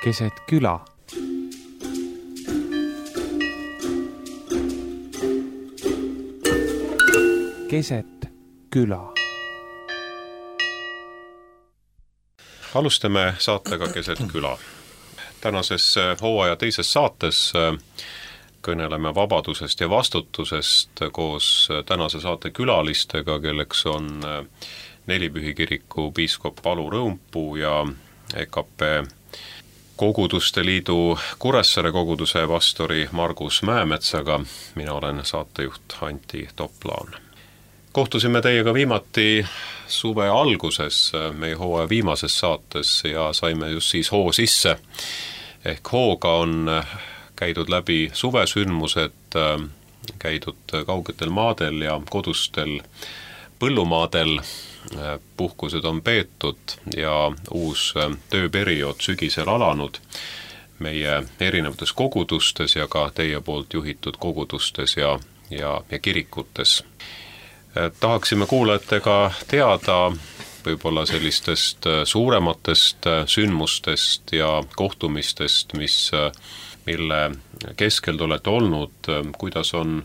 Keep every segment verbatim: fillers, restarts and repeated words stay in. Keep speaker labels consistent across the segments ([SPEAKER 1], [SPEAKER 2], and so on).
[SPEAKER 1] keset küla. Keset küla.
[SPEAKER 2] Alustame saatega Keset küla. Tänases hooaja teises saates kõneleme vabadusest ja vastutusest koos tänase saate külalistega, kelleks on Nelipühi kiriku piiskop Palu Rõumpuu ja E K P Koguduste Liidu Kuressaare koguduse pastori Margus Mäemetsaga. Mina olen saatejuht Antti Toplaan. Kohtusime teiega viimati suve alguses meie hooaja viimases saates ja saime just siis hoo sisse. Ehk hooga on käidud läbi suvesündmused, käidud kaugetel maadel ja kodustel põllumaadel, puhkused on peetud ja uus tööperiood sügisel alanud meie erinevates kogudustes ja ka teie poolt juhitud kogudustes ja, ja, ja kirikutes. Tahaksime kuulajatega teada võib-olla sellistest suurematest sündmustest ja kohtumistest, mis, mille keskel te olete olnud, kuidas on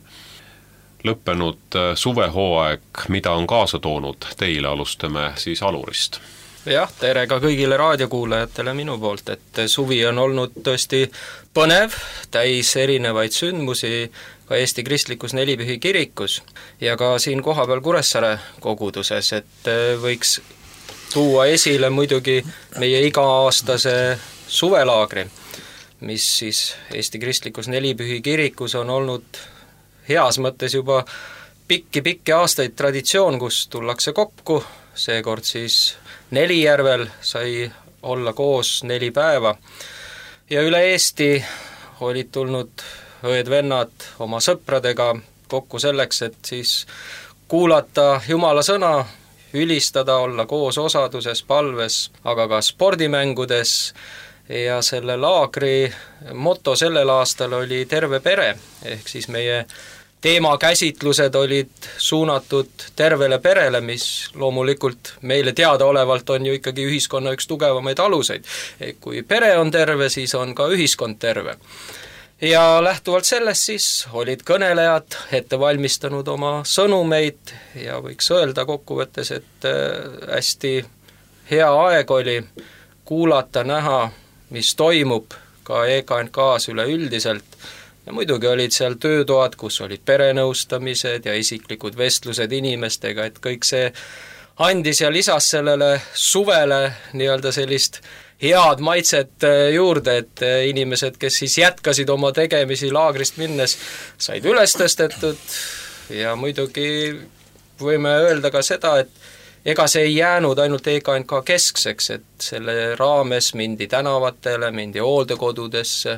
[SPEAKER 2] lõppenud suvehooaeg, mida on kaasa toonud teile, alustame siis Alurist.
[SPEAKER 3] Jah, tere ka kõigile raadiokuulajatele minu poolt, et suvi on olnud tõesti põnev, täis erinevaid sündmusi ka Eesti Kristlikus Nelipühi kirikus ja ka siin kohapeal Kuressaare koguduses, et võiks tuua esile muidugi meie iga-aastase suvelaagri, mis siis Eesti Kristlikus Nelipühi kirikus on olnud heas mõttes juba pikki-pikki aastaid traditsioon, kus tullakse kokku, seekord siis Nelijärvel sai olla koos neli päeva ja üle Eesti olid tulnud õed-vennad oma sõpradega kokku selleks, et siis kuulata Jumala sõna, ülistada, olla koos osaduses, palves, aga ka spordimängudes ja selle laagri moto sellel aastal oli terve pere, ehk siis meie teemakäsitlused olid suunatud tervele perele, mis loomulikult meile teadaolevalt on ju ikkagi ühiskonna üks tugevamaid aluseid. Kui pere on terve, siis on ka ühiskond terve. Ja lähtuvalt sellest siis olid kõnelejad ette valmistanud oma sõnumeid ja võiks öelda kokkuvõttes, et hästi hea aeg oli kuulata, näha, mis toimub ka E K N K-s üleüldiselt. Ja muidugi olid seal töötoad, kus olid perenõustamised ja isiklikud vestlused inimestega, et kõik see andis ja lisas sellele suvele nii-öelda sellist head maitset juurde, et inimesed, kes siis jätkasid oma tegemisi laagrist minnes, said üles tõstetud ja muidugi võime öelda ka seda, et ega see ei jäänud ainult E K N K keskseks, et selle raames mindi tänavatele, mindi hooldekodudesse,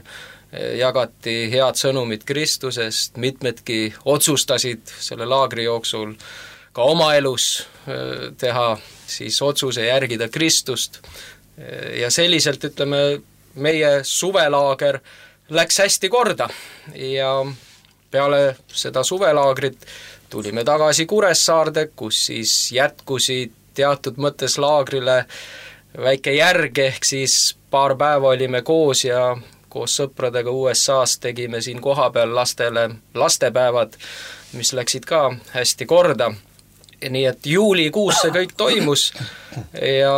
[SPEAKER 3] jagati head sõnumid Kristusest, mitmedki otsustasid selle laagri jooksul ka oma elus teha siis otsuse järgida Kristust. Ja selliselt, ütleme, meie suvelaager läks hästi korda ja peale seda suvelaagrit tulime tagasi Kuressaarde, kus siis jätkusid teatud mõttes laagrile väike järg, ehk siis paar päeva olime koos ja koos sõpradega U S A-s tegime siin kohapeal lastele lastepäevad, mis läksid ka hästi korda. Nii et juulikuus see kõik toimus ja,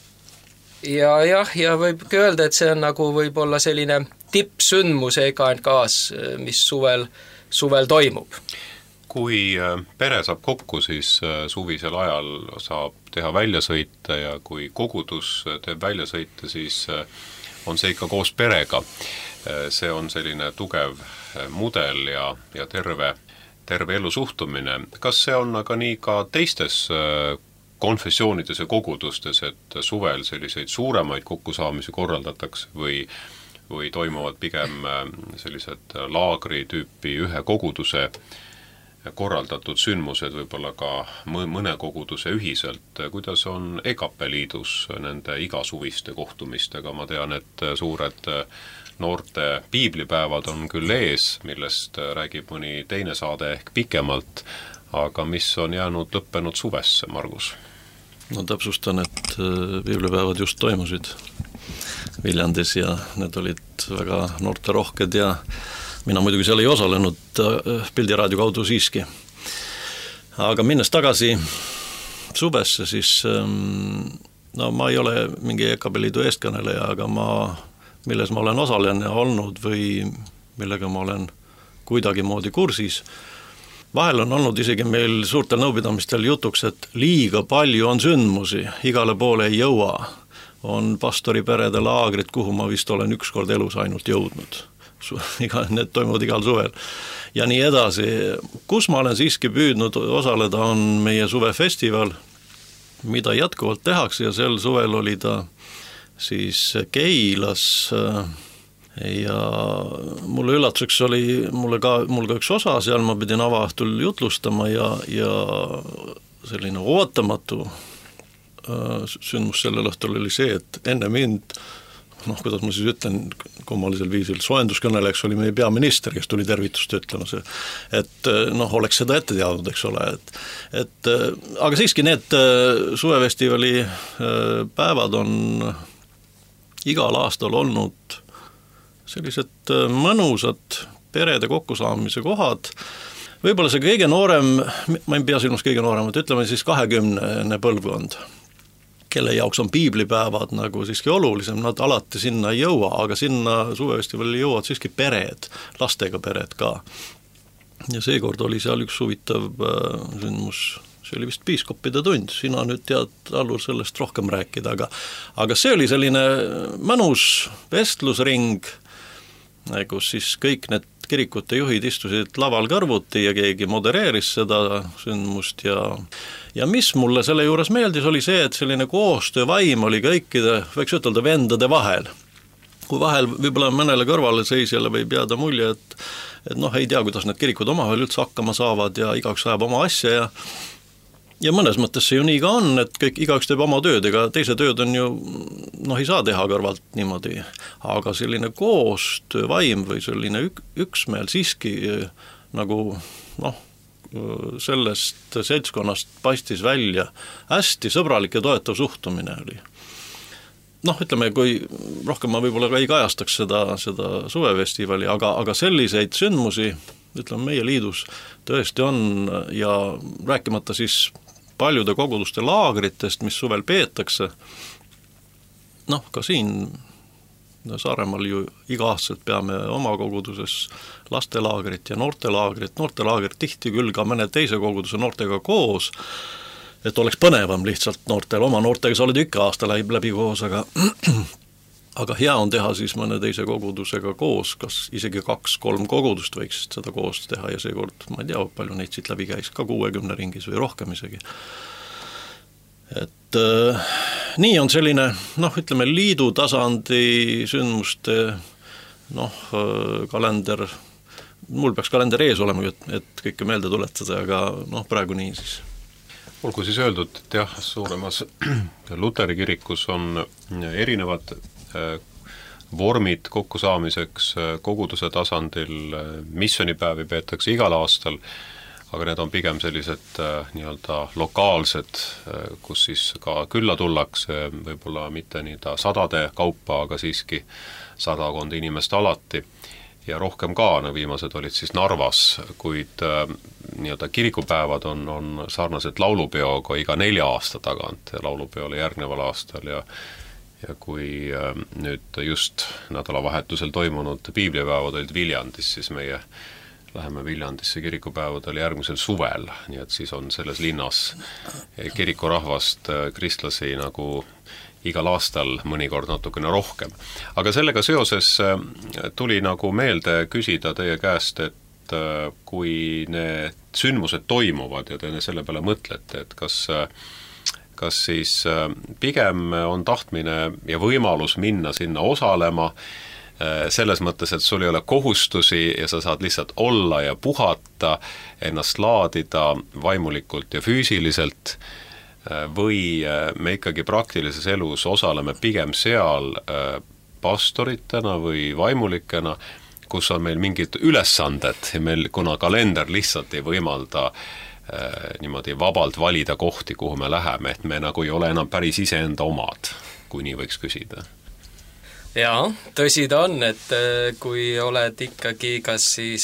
[SPEAKER 3] ja jah, ja võibki öelda, et see on nagu võib-olla selline tippsündmus E K N K-s, mis suvel, suvel toimub.
[SPEAKER 2] Kui pere saab kokku, siis suvisel ajal saab teha väljasõite ja kui kogudus teeb väljasõite, siis on see ikka koos perega. See on selline tugev mudel ja, ja terve, terve elu suhtumine. Kas see on aga nii ka teistes konfessioonides ja kogudustes, et suvel selliseid suuremaid kokkusaamisi korraldatakse või, või toimuvad pigem sellised laagri tüüpi ühe koguduse korraldatud sündmused, võib-olla ka mõne koguduse ühiselt. Kuidas on E K P Liidus nende igasuviste kohtumistega? Ma tean, et suured noorte piiblipäevad on küll ees, millest räägib mõni teine saade ehk pikemalt, aga mis on jäänud lõppenud suvesse, Margus?
[SPEAKER 4] No täpsustan, et piiblipäevad just toimusid Viljandis ja need olid väga noorterohked ja mina muidugi seal ei osalenud Pildiraadio kaudu siiski. Aga minnes tagasi suvesse, siis no ma ei ole mingi E K B liidu eestkõneleja, aga ma, milles ma olen osalejana olnud või millega ma olen kuidagi moodi kursis. Vahel on olnud isegi meil suurtel nõupidamistel jutuks, et liiga palju on sündmusi, igale poole ei jõua. On pastori perede laagrid, kuhu ma vist olen ükskord elus ainult jõudnud. Need toimuvad igal suvel. Ja nii edasi. Kus ma olen siiski püüdnud osaleda, on meie suvefestival, mida jätkuvalt tehakse ja sel suvel oli ta siis Keilas ja mulle üllatuseks oli mulle ka, mul ka üks osa seal, ma pidin avaõhtul jutlustama ja, ja selline ootamatu sündmus sellel õhtul oli see, et enne mind, noh, kuidas ma siis ütlen, kummalisel viisil, soenduskõneleks oli meie peaminister, kes tuli tervitust ütlema see, et noh, oleks seda ette teadnud, eks ole, et, et aga siiski need suvefestivali päevad on igal aastal olnud sellised mõnusad perede kokkusaamise kohad. Võib-olla see kõige noorem, ma ei pea silmas kõige nooremat, ütleme siis kahekümne põlvkond, kelle jaoks on piiblipäevad nagu siiski olulisem, nad alati sinna ei jõua, aga sinna suvefestivalile jõuavad siiski pered, lastega pered ka. Ja seekord oli seal üks huvitav sündmus, see oli vist piiskoppide tund, sina nüüd tead, Allur, sellest rohkem rääkida, aga, aga see oli selline mõnus vestlusring, kus siis kõik need kirikute juhid istusid laval kõrvuti ja keegi modereeris seda sündmust ja, ja mis mulle selle juures meeldis, oli see, et selline koostöövaim oli kõikide, võiks ütelda, vendade vahel. Kui vahel võib-olla mõnele kõrvale seisjale võib jääda mulje, et, et noh, ei tea, kuidas need kirikud omavahel üldse hakkama saavad ja igaüks ajab oma asja ja Ja mõnes mõttes see ju nii ka on, et kõik, igaüks teeb oma tööd, ega teise tööd on ju, noh, ei saa teha kõrvalt niimoodi, aga selline koostöövaim või selline ük, üksmeel siiski nagu, noh, sellest seltskonnast paistis välja hästi sõbralik ja toetav suhtumine oli. Noh, ütleme, kui rohkem ma võib-olla ei kajastaks seda, seda suvefestivali, aga, aga selliseid sündmusi, ütleme, meie liidus tõesti on ja rääkimata siis paljude koguduste laagritest, mis suvel peetakse. Noh, ka siin Saaremaal ju iga-aastaselt peame oma koguduses lastelaagrit ja noortelaagrit, noortelaagrit tihti küll ka mõne teise koguduse noortega koos, et oleks põnevam lihtsalt noortel, oma noortega sa oled ikka aasta läbi, läbi koos, aga aga hea on teha siis mõne teise kogudusega koos, kas isegi kaks-kolm kogudust võiks seda koos teha ja seekord, ma ei tea, palju neid siit läbi käis, ka kuuekümne ringis või rohkem isegi. Et äh, nii on selline, noh, ütleme, liidu tasandi sündmuste, noh, kalender, mul peaks kalender ees olema, et, et kõike meelde tuletada, aga noh, praegu nii siis.
[SPEAKER 2] Olgu siis öeldud, et jah, suuremas Luteri kirikus on erinevad vormid kokkusaamiseks koguduse tasandil, missionipäevi peetakse igal aastal, aga need on pigem sellised nii-öelda lokaalsed, kus siis ka külla tullakse, võib-olla mitte nii-öelda sadade kaupa, aga siiski sadakond inimest alati ja rohkem ka, no viimased olid siis Narvas, kuid nii-öelda kirikupäevad on, on sarnaselt laulupeoga iga nelja aasta tagant ja laulupeole järgneval aastal ja ja kui nüüd just nädalavahetusel toimunud piiblipäevad olid Viljandis, siis meie läheme Viljandisse kirikupäevadel järgmisel suvel, nii et siis on selles linnas kirikurahvast kristlasi nagu igal aastal mõnikord natukene rohkem. Aga sellega seoses tuli nagu meelde küsida teie käest, et kui need sündmused toimuvad ja te selle peale mõtlete, et kas kas siis pigem on tahtmine ja võimalus minna sinna osalema selles mõttes, et sul ei ole kohustusi ja sa saad lihtsalt olla ja puhata, ennast laadida vaimulikult ja füüsiliselt, või me ikkagi praktilises elus osaleme pigem seal pastoritena või vaimulikena, kus on meil mingid ülesanded ja meil, kuna kalender lihtsalt ei võimalda niimoodi vabalt valida kohti, kuhu me läheme, et me nagu ei ole enam päris iseenda omad, kui nii võiks küsida.
[SPEAKER 3] jaa, tõsi ta on, et kui oled ikkagi kas siis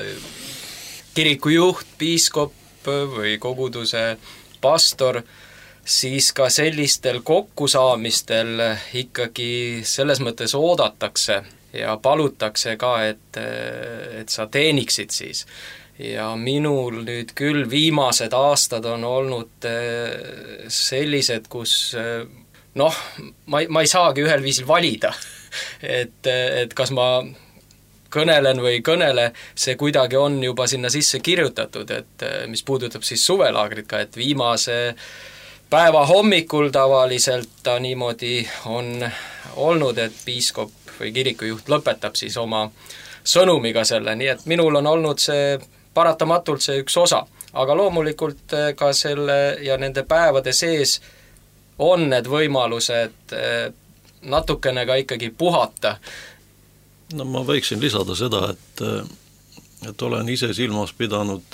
[SPEAKER 3] kirikujuht, piiskop või koguduse pastor, siis ka sellistel kokkusaamistel ikkagi selles mõttes oodatakse ja palutakse ka, et, et sa teeniksid siis. Ja minul nüüd küll viimased aastad on olnud sellised, kus noh, ma, ma ei saagi ühel viisil valida, et, et kas ma kõnelen või kõnele, see kuidagi on juba sinna sisse kirjutatud, et mis puudutab siis suvelaagrit ka, et viimase päeva hommikul tavaliselt ta niimoodi on olnud, et piiskop või kirikujuht lõpetab siis oma sõnumiga selle, nii et minul on olnud see paratamatult see üks osa, aga loomulikult ka selle ja nende päevade sees on need võimalused natukene ka ikkagi puhata.
[SPEAKER 4] No ma võiksin lisada seda, et, et olen ise silmas pidanud,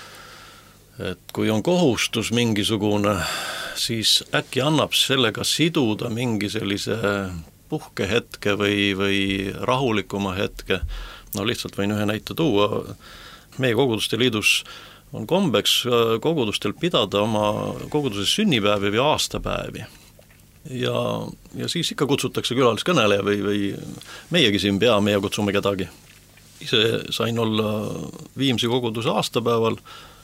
[SPEAKER 4] et kui on kohustus mingisugune, siis äkki annab sellega siduda mingi sellise puhkehetke või, või rahulikuma hetke. No lihtsalt võin ühe näite tuua. Meie koguduste liidus on kombeks kogudustel pidada oma koguduse sünnipäevi või aastapäevi. Ja, ja siis ikka kutsutakse külaliskõneleja või, või meiegi siin peame ja kutsume kedagi. Ise sain olla Viimsi koguduse aastapäeval,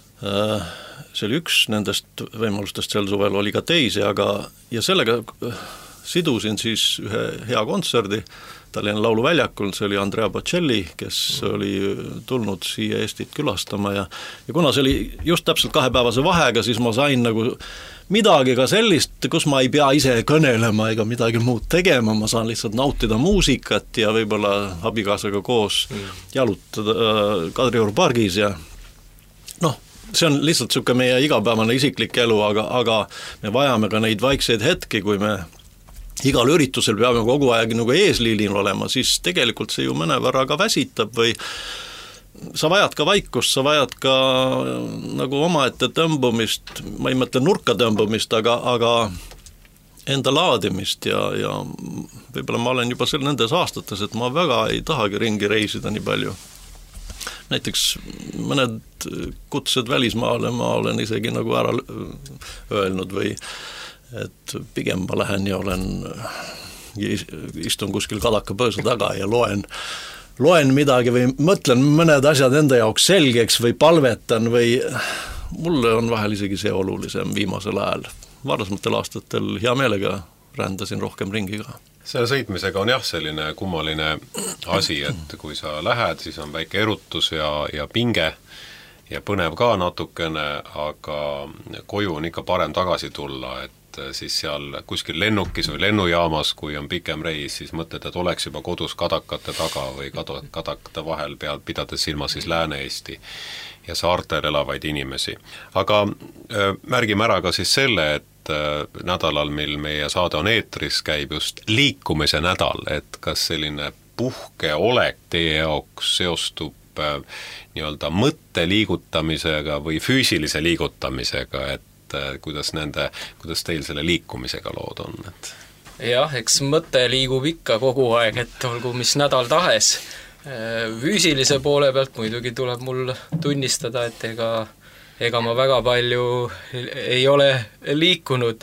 [SPEAKER 4] see oli üks nendest võimalustest sel suvel, oli ka teisi, aga ja sellega sidusin siis ühe hea kontserdi Tallinna Lauluväljakul, see oli Andrea Bocelli, kes oli tulnud siia Eestit külastama ja, ja kuna see oli just täpselt kahepäevase vahega, siis ma sain nagu midagi ka sellist, kus ma ei pea ise kõnelema ega midagi muud tegema, ma saan lihtsalt nautida muusikat ja võib-olla abikaasaga koos jalutada Kadrioru pargis ja noh, see on lihtsalt siuke meie igapäevane isiklik elu, aga, aga me vajame ka neid vaikseid hetki, kui me igal üritusel peame kogu aeg nagu eesliilil olema, siis tegelikult see ju mõnevõrra ka väsitab või sa vajad ka vaikust, sa vajad ka nagu omaette tõmbumist, ma ei mõtle nurka tõmbumist, aga, aga enda laadimist ja, ja võib-olla ma olen juba seal nendes aastates, et ma väga ei tahagi ringi reisida nii palju. Näiteks mõned kutsed välismaale ma olen isegi nagu ära öelnud või et pigem ma lähen ja olen, istun kuskil kadakapõõsa taga ja loen, loen midagi või mõtlen mõned asjad enda jaoks selgeks või palvetan või mulle on vahel isegi see olulisem viimasel ajal. Varasmatel aastatel hea meelega rändasin rohkem ringi ka.
[SPEAKER 2] Selle sõitmisega on jah selline kummaline asi, et kui sa lähed, siis on väike erutus ja, ja pinge ja põnev ka natukene, aga koju on ikka parem tagasi tulla, et siis seal kuskil lennukis või lennujaamas, kui on pikem reis, siis mõtled, et oleks juba kodus kadakate taga või kadakate vahel peal, pidades silma siis Lääne-Eesti ja saartel elavaid inimesi. Aga äh, märgime ära ka siis selle, et äh, nädalal, mil meie saade on eetris, käib just liikumise nädal, et kas selline puhkeolek teie jaoks seostub äh, nii-öelda mõtte liigutamisega või füüsilise liigutamisega, et kuidas nende, kuidas teil selle liikumisega lood on? Et...
[SPEAKER 3] jah, eks mõte liigub ikka kogu aeg, et olgu mis nädal tahes. Füüsilise poole pealt muidugi tuleb mul tunnistada, et ega, ega ma väga palju ei ole liikunud.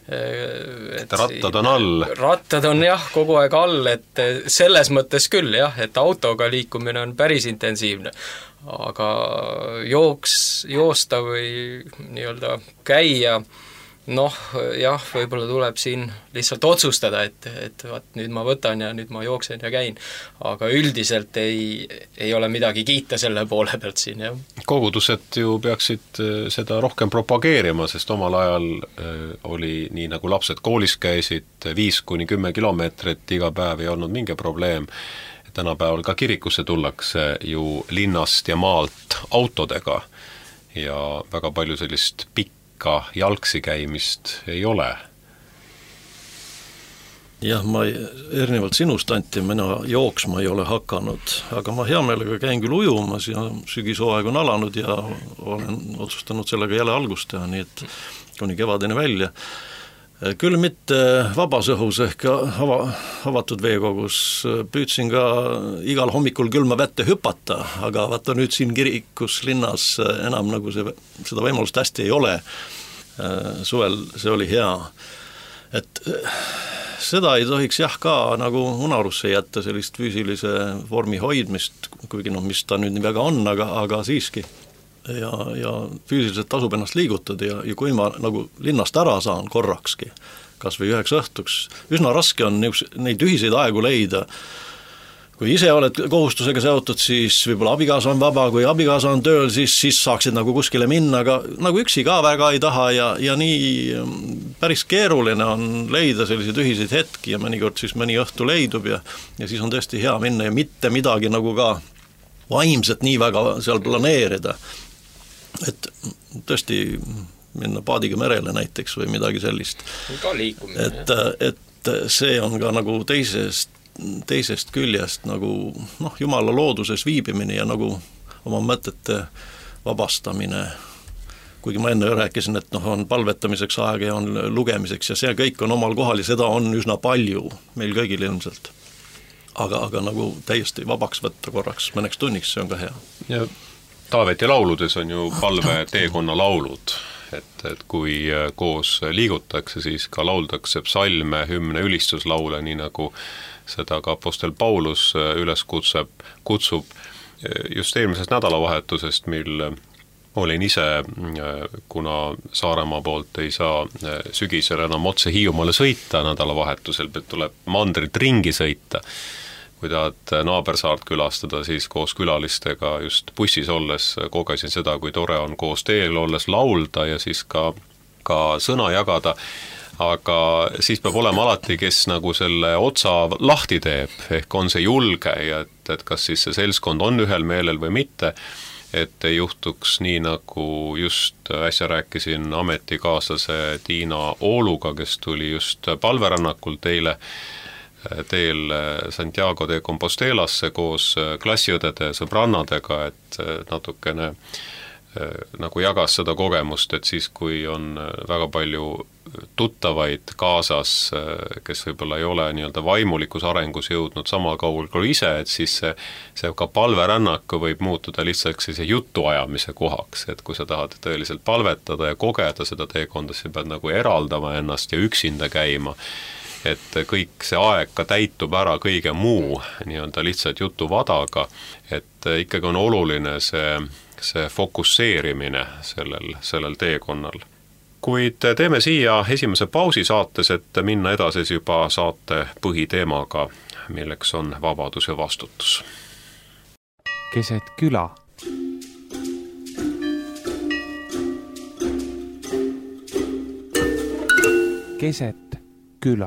[SPEAKER 2] Et rattad on all.
[SPEAKER 3] Rattad on jah, kogu aeg all, et selles mõttes küll jah, et autoga liikumine on päris intensiivne. Aga jooks, joosta või nii-öelda käia, noh jah, võib-olla tuleb siin lihtsalt otsustada, et, et vaat, nüüd ma võtan ja nüüd ma jooksen ja käin. Aga üldiselt ei, ei ole midagi kiita selle poole pealt siin, jah.
[SPEAKER 2] Kogudused ju peaksid seda rohkem propageerima, sest omal ajal oli nii, nagu lapsed koolis käisid, viis kuni kümme kilomeetrit iga päev ei olnud mingi probleem. Tänapäeval ka kirikusse tullakse ju linnast ja maalt autodega ja väga palju sellist pikka jalgsi käimist ei ole.
[SPEAKER 4] Jah, ma erinevalt sinust, Antti, mina jooksma ei ole hakanud, aga ma hea meelega käin küll ujumas ja sügishooaeg on alanud ja olen otsustanud sellega jälle algust teha, nii et kuni kevadeni välja. Küll mitte vabas õhus ehk ava, avatud veekogus, püüdsin ka igal hommikul külma vette hüpata, aga vaata nüüd siin kirikus linnas enam nagu see, seda võimalust hästi ei ole. Suvel see oli hea. Et seda ei tohiks jah ka nagu unarusse jätta, sellist füüsilise vormi hoidmist, kuigi noh, mis ta nüüd nii väga on, aga, aga siiski. Ja, ja füüsiliselt tasub ennast liigutada ja, ja kui ma nagu linnast ära saan korrakski, kas või üheks õhtuks, üsna raske on neid ühiseid aegu leida. Kui ise oled kohustusega seotud, siis võib-olla abikaasa on vaba, kui abikaasa on tööl, siis, siis saaksid nagu kuskile minna, aga nagu üksi ka väga ei taha ja, ja nii päris keeruline on leida selliseid ühiseid hetki ja mõnikord siis mõni õhtu leidub ja, ja siis on tõesti hea minna ja mitte midagi nagu ka vaimset nii väga seal planeerida. Et tõesti minna paadiga merele näiteks või midagi sellist.
[SPEAKER 3] Ka liikumine.
[SPEAKER 4] Et, et see on ka nagu teisest, teisest küljest nagu noh, Jumala looduses viibimine ja nagu oma mõtete vabastamine. Kuigi ma enne rääkisin, et noh, on palvetamiseks aega ja on lugemiseks ja see kõik on omal kohal ja seda on üsna palju meil kõigil ilmselt. Aga, aga nagu täiesti vabaks võtta korraks mõneks tunniks, see on ka hea.
[SPEAKER 2] Ja Taaveti lauludes on ju palve teekonna laulud, et, et kui koos liigutakse, siis ka lauldakse psalme, hümne, ülistuslaule, nii nagu seda ka apostel Paulus üles kutsub, kutsub just eelmisest nädalavahetusest, mil olin ise, kuna Saaremaa poolt ei saa sügisel enam otse Hiiumaale sõita nädalavahetusel, tuleb mandrit ringi sõita. Kui tahad naabersaart külastada, siis koos külalistega just bussis olles kogesin seda, kui tore on koos teel olles laulda ja siis ka, ka sõna jagada, aga siis peab olema alati, kes nagu selle otsa lahti teeb, ehk on see julge ja et, et kas siis see selskond on ühel meelel või mitte, et ei juhtuks nii, nagu just äsja rääkisin ametikaaslase Tiina Ooluga, kes tuli just palverannakult eile teel Santiago de Compostelasse koos klassiõdede sõbrannadega, et natukene nagu jagas seda kogemust, et siis, kui on väga palju tuttavaid kaasas, kes võib-olla ei ole nii-öelda vaimulikus arengus jõudnud sama kaugel kui ise, et siis see, see ka palverännak võib muutuda lihtsalt sellise jutuajamise kohaks, et kui sa tahad tõeliselt palvetada ja kogeda seda teekonda, siis pead nagu eraldama ennast ja üksinda käima, et kõik see aeg ka täitub ära kõige muu nii-öelda lihtsalt jutuvadaga, et ikkagi on oluline see, see fokusseerimine sellel, sellel teekonnal. Kuid teeme siia esimese pausi saates, et minna edasi juba saate põhiteemaga, milleks on vabadus ja vastutus.
[SPEAKER 1] Keset küla. Keset küla.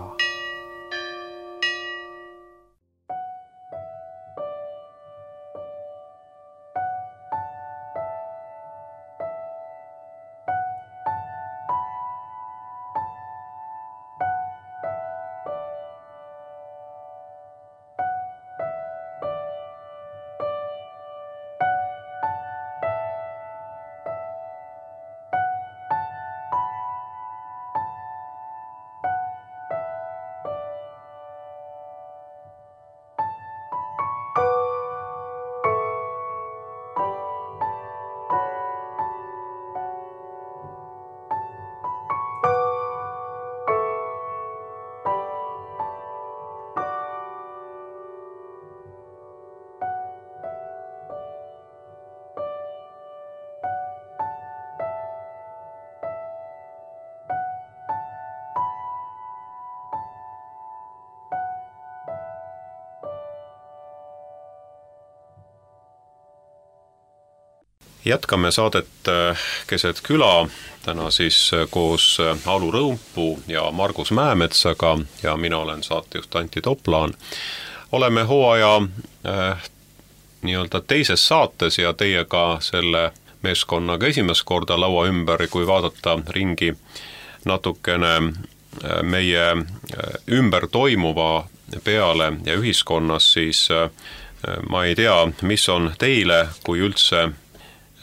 [SPEAKER 2] Jätkame saadet Keset küla, täna siis koos Alu Rõumpuu ja Margus Mäemetsaga ja mina olen saatejuht Antti Toplaan. Oleme hooaja äh, nii-öelda teises saates ja teiega selle meeskonnaga esimest korda laua ümber, kui vaadata ringi natukene meie ümber toimuva peale ja ühiskonnas, siis äh, ma ei tea, mis on teile, kui üldse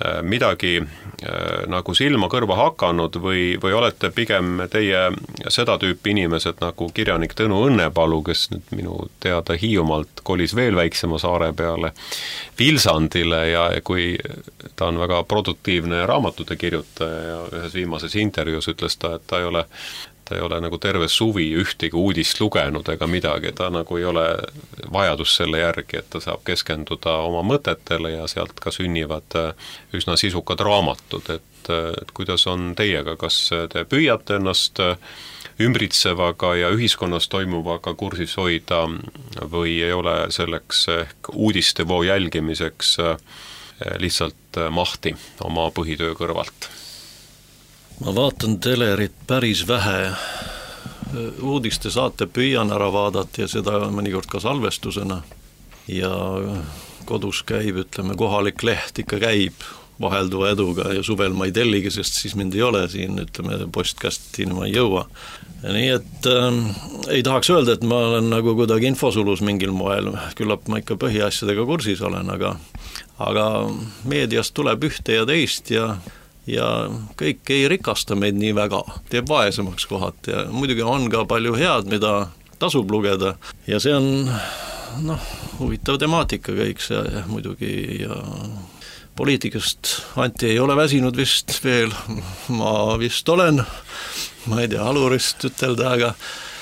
[SPEAKER 2] midagi nagu silma kõrva hakanud või, või olete pigem teie seda tüüpi inimesed nagu kirjanik Tõnu Õnnepalu, kes nüüd minu teada Hiiumaalt kolis veel väiksema saare peale Vilsandile ja kui ta on väga produktiivne raamatute kirjutaja ja ühes viimases intervjuus ütles ta, et ta ei ole ta ei ole nagu terve suvi ühtegi uudist lugenud ega midagi, ta nagu ei ole vajadus selle järgi, et ta saab keskenduda oma mõtetele ja sealt ka sünnivad üsna sisukad raamatud, et, et kuidas on teiega, kas te püüate ennast ümbritsevaga ja ühiskonnas toimuvaga kursis hoida või ei ole selleks ehk uudistevoo jälgimiseks lihtsalt mahti oma põhitöö kõrvalt?
[SPEAKER 4] Ma vaatan telerit päris vähe, uudiste saate püüan ära vaadata ja seda mõnikord ka salvestusena ja kodus käib, ütleme, kohalik leht ikka käib vahelduva eduga ja suvel ma ei telligi, sest siis mind ei ole siin, ütleme, postkastini ma ei jõua. Nii et äh, ei tahaks öelda, et ma olen nagu kuidagi infosulus mingil moel, küllap ma ikka põhiasjadega kursis olen, aga, aga meediast tuleb ühte ja teist ja ja kõik ei rikasta meid nii väga, teeb vaesemaks kohad ja muidugi on ka palju head, mida tasub lugeda ja see on noh, huvitav temaatika kõik see ja muidugi ja poliitikast Anti ei ole väsinud vist veel, ma vist olen, ma ei tea, alurist ütelda, aga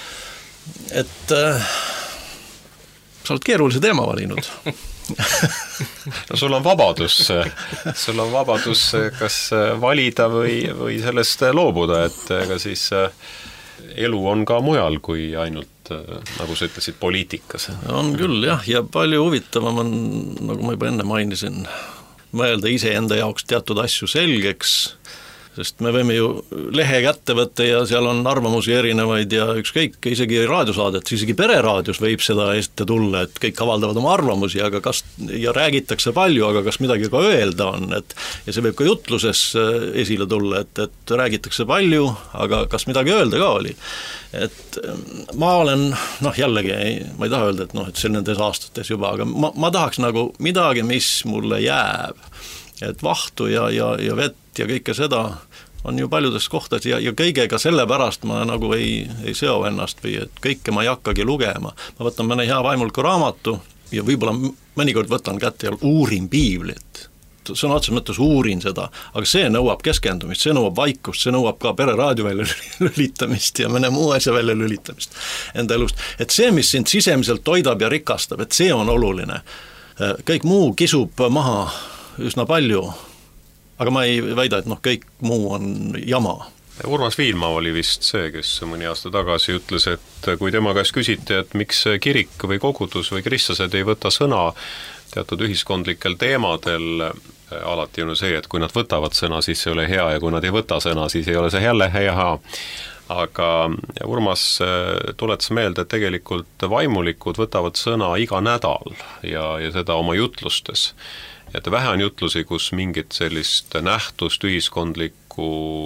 [SPEAKER 4] et äh, sa oled keerulise teema valinud
[SPEAKER 2] no sul on vabadus, sul on vabadus kas valida või, või sellest loobuda, et ega siis elu on ka mujal kui ainult, nagu sa ütlesid, poliitikas.
[SPEAKER 4] On küll jah, ja palju huvitavam on, nagu ma juba enne mainisin, mõelda ise enda jaoks teatud asju selgeks, sest me võime ju lehe kätte võtta ja seal on arvamusi erinevaid ja ükskõik, isegi raadiosaadet, isegi pereraadios võib seda ette tulla, et kõik avaldavad oma arvamusi, aga kas, ja räägitakse palju, aga kas midagi ka öelda on, et ja see võib ka jutluses esile tulla, et, et räägitakse palju, aga kas midagi öelda ka oli. Et ma olen, noh jällegi, ma ei taha öelda, et, noh, et see nendes aastates juba, aga ma, ma tahaks nagu midagi, mis mulle jääb, et vahtu ja, ja, ja vett ja kõike seda on ju paljudes kohtades ja, ja kõigega sellepärast ma nagu ei, ei seo ennast või et kõike ma ei hakkagi lugema. Ma võtan mõne hea vaimulka raamatu ja võib-olla mõnikord võtan kätte ja uurin piiblit. Sõna otseses mõttes uurin seda, aga see nõuab keskendumist, see nõuab vaikust, see nõuab ka pereraadio välja lülitamist ja mõne muu asja välja lülitamist enda elust. Et see, mis sind sisemiselt toidab ja rikastab, et see on oluline. Kõik muu kisub maha üsna palju, aga ma ei väida, et noh, kõik muu on jama.
[SPEAKER 2] Urmas Viilma oli vist see, kes mõni aasta tagasi ütles, et kui tema käest küsiti, et miks kirik või kogudus või kristlased ei võta sõna teatud ühiskondlikel teemadel, alati on see, et kui nad võtavad sõna, siis see ei ole hea ja kui nad ei võta sõna, siis ei ole see jälle hea. Aga Urmas tuletas meelde, et tegelikult vaimulikud võtavad sõna iga nädal ja, ja seda oma jutlustes. Et vähe on jutlusi, kus mingit sellist nähtust, ühiskondlikku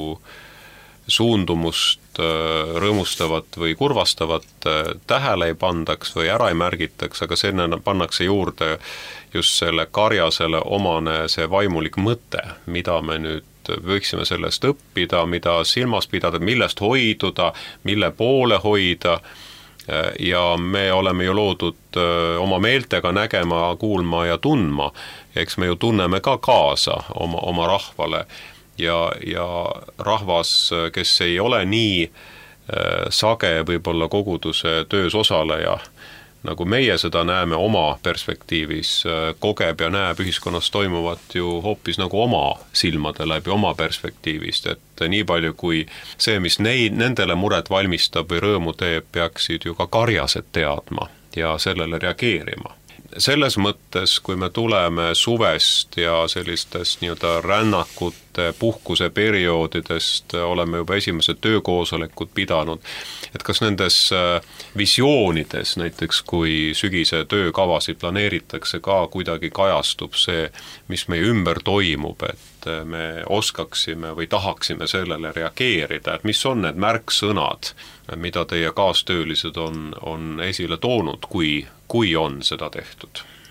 [SPEAKER 2] suundumust rõõmustavat või kurvastavat tähele ei pandaks või ära ei märgitaks, aga sinna pannakse juurde just selle karjasele omane see vaimulik mõte, mida me nüüd võiksime sellest õppida, mida silmas pidada, millest hoiduda, mille poole hoida. Ja me oleme ju loodud oma meeltega nägema, kuulma ja tundma. Eks me ju tunneme ka kaasa oma, oma rahvale ja, ja rahvas, kes ei ole nii sage võib-olla koguduse töös osaleja, nagu meie seda näeme oma perspektiivis, kogeb ja näeb ühiskonnas toimuvat ju hoopis nagu oma silmade läbi, oma perspektiivist, et nii palju kui see, mis neid, nendele muret valmistab või rõõmu teeb, peaksid ju ka karjased teadma ja sellele reageerima. Selles mõttes, kui me tuleme suvest ja sellistest nii-öelda rännakute puhkuse perioodidest, oleme juba esimesed töökoosolekud pidanud, et kas nendes visioonides, näiteks kui sügise töökavasid planeeritakse ka kuidagi kajastub see, mis meie ümber toimub, et me oskaksime või tahaksime sellele reageerida, et mis on need märksõnad, mida teie kaastöölised on, on esile toonud, kui, kui on seda tehtud?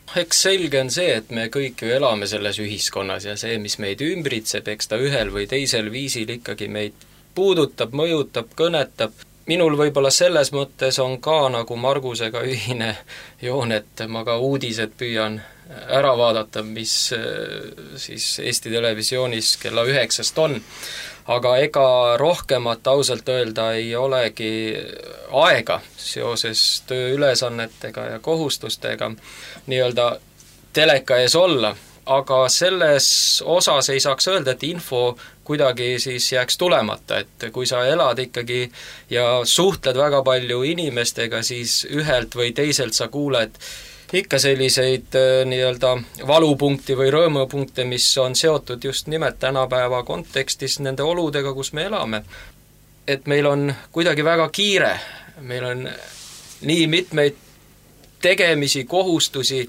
[SPEAKER 3] Eks selge on see, et me kõik ju elame selles ühiskonnas ja see, mis meid ümbritseb, eks ta ühel või teisel viisil ikkagi meid puudutab, mõjutab, kõnetab. Minul võib-olla selles mõttes on ka nagu Margusega ühine joon, et ma ka uudised püüan ära vaadata, mis siis Eesti Televisioonis kella üheksast on. Aga ega rohkemat ausalt öelda ei olegi aega seoses tööülesannetega ja kohustustega nii-öelda teleka ees olla. Aga selles osas ei saaks öelda, et info kuidagi siis jääks tulemata, et kui sa elad ikkagi ja suhtled väga palju inimestega, siis ühelt või teiselt sa kuuled ikka selliseid nii-öelda valupunkti või rõõmupunkte, mis on seotud just nimelt tänapäeva kontekstis nende oludega, kus me elame. Et meil on kuidagi väga kiire, meil on nii mitmeid tegemisi, kohustusi,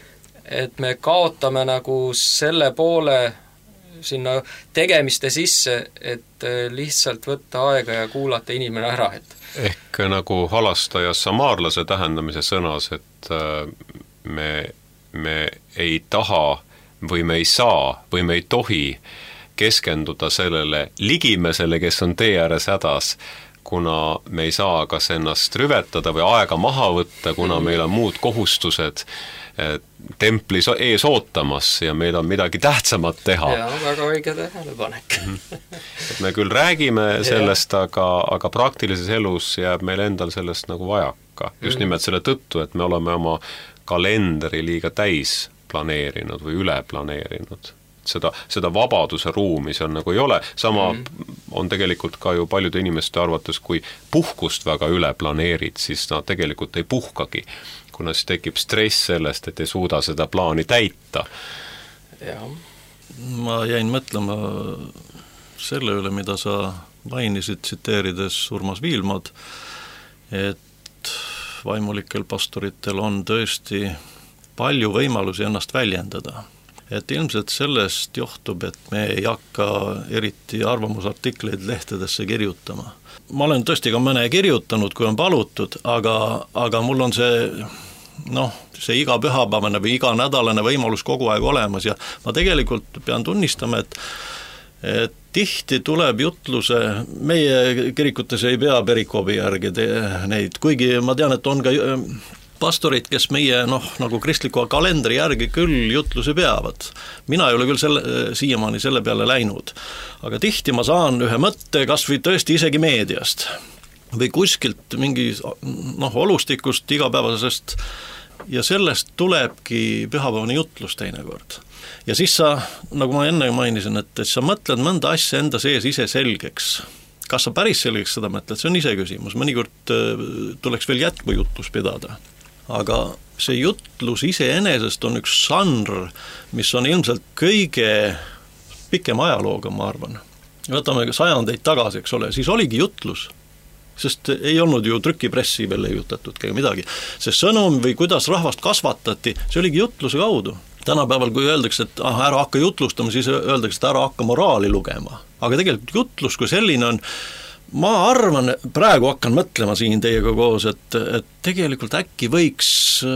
[SPEAKER 3] et me kaotame nagu selle poole sinna tegemiste sisse, et lihtsalt võtta aega ja kuulata inimene ära. Et
[SPEAKER 2] ehk nagu halastaja samaarlase tähendamise sõnas, et me, me ei taha või me ei saa või me ei tohi keskenduda sellele ligimesele, kes on tee ääres hädas, kuna me ei saa kas ennast rüvetada või aega maha võtta, kuna meil on muud kohustused templi ees ootamas ja meil on midagi tähtsamat teha.
[SPEAKER 3] Ja, väga õige tähelepanek.
[SPEAKER 2] et me küll räägime sellest, aga, aga praktilises elus jääb meil endal sellest nagu vajaka. Just nimelt selle tõttu, et me oleme oma kalendri liiga täis planeerinud või üle planeerinud. Seda, seda vabaduse ruumi seal nagu ei ole. Sama mm. on tegelikult ka ju paljude inimeste arvates, kui puhkust väga üle planeerid, siis nad tegelikult ei puhkagi, kuna siis tekib stress sellest, et ei suuda seda plaani täita.
[SPEAKER 3] Ja.
[SPEAKER 4] Ma jäin mõtlema selle üle, mida sa mainisid, tsiteerides Urmas Viilmad, et vaimulikel pastoritel on tõesti palju võimalusi ennast väljendada. Et ilmselt sellest johtub, et me ei hakka eriti arvamusartikleid lehtedesse kirjutama. Ma olen tõesti ka mõne kirjutanud, kui on palutud, aga, aga mul on see, noh, see iga pühapäevane või iga nädalane võimalus kogu aeg olemas ja ma tegelikult pean tunnistama, et, et tihti tuleb jutluse, meie kirikutes ei pea perikoobi järgi neid, kuigi ma tean, et on ka pastorid, kes meie noh, nagu kristliku kalendri järgi küll jutluse peavad. Mina ei ole küll selle, siiamaani selle peale läinud. Aga tihti ma saan ühe mõtte, kas või tõesti isegi meediast või kuskilt mingi noh, olustikust igapäevasest ja sellest tulebki pühapäevane jutlus teinekord. Ja siis sa, nagu ma enne mainisin, et, et sa mõtled mõnda asja enda sees ise selgeks. Kas sa päris selgeks seda mõtled, see on ise küsimus. Mõnikord tuleks veel jätkujutlus pidada. Aga see jutlus iseenesest on üks žanr, mis on ilmselt kõige pikem ajalooga, ma arvan. Võtame sajandeid tagasi, eks ole, siis oligi jutlus, sest ei olnud ju trükipressi veel leiutatud ega midagi. See sõnum või kuidas rahvast kasvatati, see oligi jutluse kaudu. Tänapäeval, kui öeldakse, et ah, ära hakka jutlustama, siis öeldakse, et ära hakka moraali lugema. Aga tegelikult jutlus, kui selline on, ma arvan, praegu hakkan mõtlema siin teiega koos, et, et tegelikult äkki võiks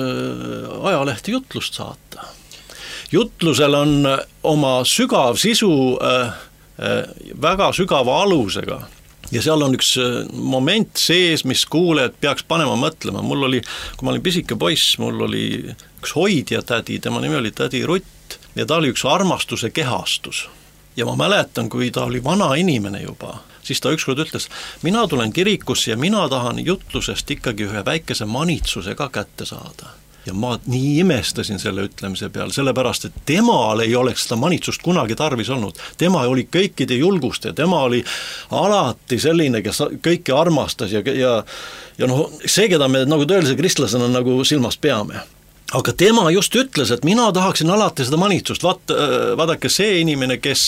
[SPEAKER 4] ajalehti jutlust saata. Jutlusel on oma sügav sisu äh, äh, väga sügava alusega ja seal on üks moment sees, mis kuulejad peaks panema mõtlema. Mul oli, kui ma olin pisike poiss, mul oli üks hoidja tädi, tema nimi oli tädi Rutt ja ta oli üks armastuse kehastus. Ja ma mäletan, kui ta oli vana inimene juba, siis ta ükskord ütles, mina tulen kirikusse ja mina tahan jutlusest ikkagi ühe väikese manitsuse ka kätte saada. Ja ma nii imestasin selle ütlemise peal, sellepärast, et temal ei oleks seda manitsust kunagi tarvis olnud. Tema oli kõikide julguste, tema oli alati selline, kes kõike armastas ja, ja, ja noh, see, keda me nagu tõelise kristlasena nagu silmas peame. Aga tema just ütles, et mina tahaksin alati seda manitsust. Vaat, vaadake see inimene, kes,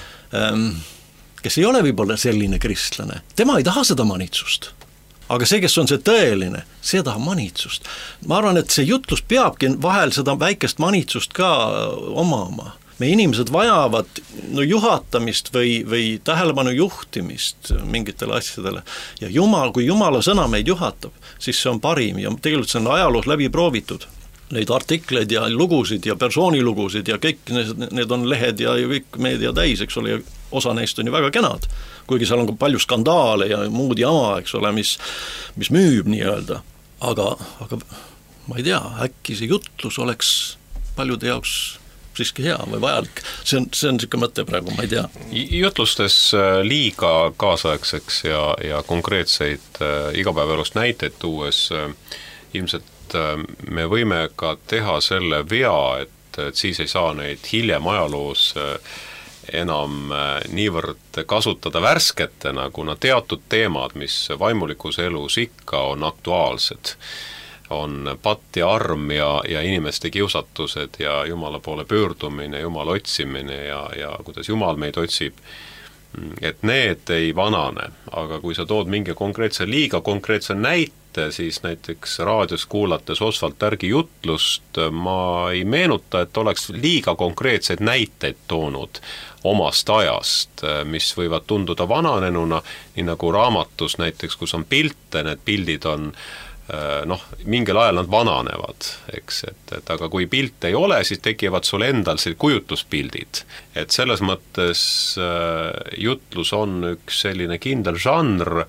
[SPEAKER 4] kes ei ole võib-olla selline kristlane, tema ei taha seda manitsust. Aga see, kes on see tõeline, see tahab manitsust. Ma arvan, et see jutlus peabki vahel seda väikest manitsust ka omama. Me inimesed vajavad no, juhatamist või, või tähelepanu juhtimist mingitele asjadele. Ja Jumal, kui Jumala sõna meid juhatab, siis see on parim ja tegelikult see on ajaloos läbi proovitud. neid artikleid ja lugusid ja persoonilugusid ja kõik need, need on lehed ja kõik meedia täis, eks ole, ja osa neist on ju väga kenad, kuigi seal on ka palju skandaale ja muud jama, eks ole, mis, mis müüb nii-öelda, aga, aga ma ei tea, äkki see jutlus oleks paljude jaoks siiski hea või vajalik, see on, see on niisugune mõte praegu, ma ei tea.
[SPEAKER 2] Jutlustes liiga kaasaegseks ja, ja konkreetseid igapäevaelust näiteid tuues ilmselt me võime ka teha selle vea, et, et siis ei saa neid hiljem ajaloos enam niivõrd kasutada värsketena, kuna teatud teemad, mis vaimulikus elus ikka on aktuaalsed, on patt ja arm ja, ja inimeste kiusatused ja Jumala poole pöördumine, Jumala otsimine ja, ja kuidas Jumal meid otsib, et need ei vanane, aga kui sa tood mingi konkreetse, liiga konkreetse näite, siis näiteks raadios kuulates Osvald Tärgi jutlust ma ei meenuta, et oleks liiga konkreetseid näiteid toonud omast ajast, mis võivad tunduda vananenuna, nii nagu raamatus näiteks, kus on pilte, need pildid on noh, mingil ajal nad vananevad, eks, et, et aga kui pilt ei ole, siis tekivad sul endal see kujutluspildid. Et selles mõttes jutlus on üks selline kindel žanr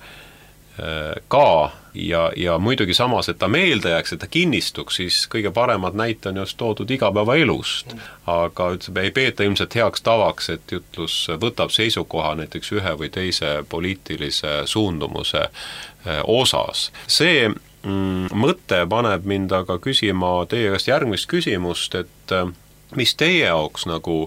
[SPEAKER 2] ka ja, ja muidugi samas, et ta meelde jääks, et ta kinnistuks, siis kõige paremad näite on just toodud igapäeva elust. Aga ütleb, ei peeta ilmselt heaks tavaks, et jutlus võtab seisukoha näiteks ühe või teise poliitilise suundumuse osas. See mm, mõte paneb mind aga küsima teie käest järgmist küsimust, et mis teie jaoks nagu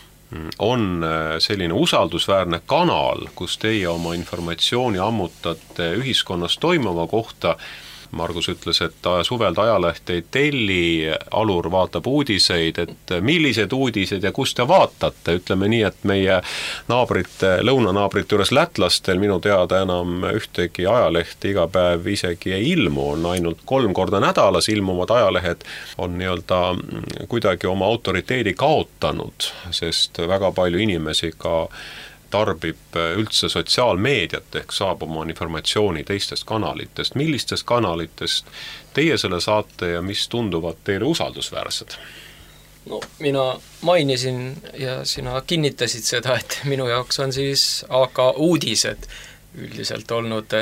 [SPEAKER 2] on selline usaldusväärne kanal, kus teie oma informatsiooni ammutate ühiskonnas toimuva kohta. Margus ütles, et suveld ajaleht ei telli, Alur vaatab uudiseid, et millised uudised ja kus te vaatate, ütleme nii, et meie naabrite, lõunanaabrite juures lätlastel minu teada enam ühtegi ajalehti iga päev isegi ei ilmu, on ainult kolm korda nädalas ilmuvad ajalehed, on nii-öelda kuidagi oma autoriteedi kaotanud, sest väga palju inimesi ka tarbib üldse sotsiaalmeediat ehk saab oma informatsiooni teistest kanalitest. Millistest kanalitest teie selle saate ja mis tunduvad teile usaldusväärsed?
[SPEAKER 3] No, mina mainisin ja sina kinnitasid seda, et minu jaoks on siis aga uudised üldiselt olnud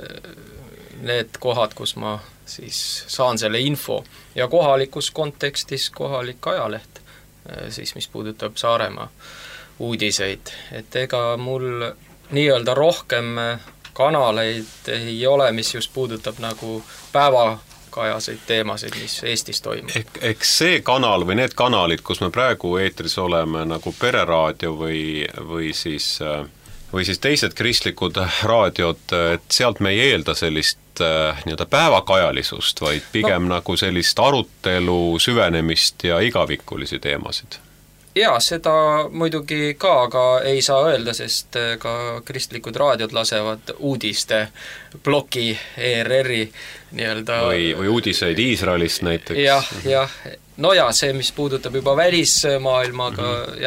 [SPEAKER 3] need kohad, kus ma siis saan selle info ja kohalikus kontekstis kohalik ajaleht, siis mis puudutab Saaremaa uudiseid, et ega mul nii-öelda rohkem kanaleid ei ole, mis just puudutab nagu päevakajaseid teemasid, mis Eestis toimub.
[SPEAKER 2] Ehk, ehk see kanal või need kanalid, kus me praegu eetris oleme, nagu Pereraadio või, või siis, või siis teised kristlikud raadiod, et sealt me ei eelda sellist nii-öelda päevakajalisust, vaid pigem no. nagu sellist arutelu, süvenemist ja igavikulisi teemasid.
[SPEAKER 3] Jaa, seda muidugi ka, aga ei saa öelda, sest ka kristlikud raadiod lasevad uudiste ploki E R R-i nii-öelda
[SPEAKER 2] või, või uudiseid Iisraelist näiteks.
[SPEAKER 3] Jah, jah. No ja see, mis puudutab juba välismaailmaga, mm-hmm.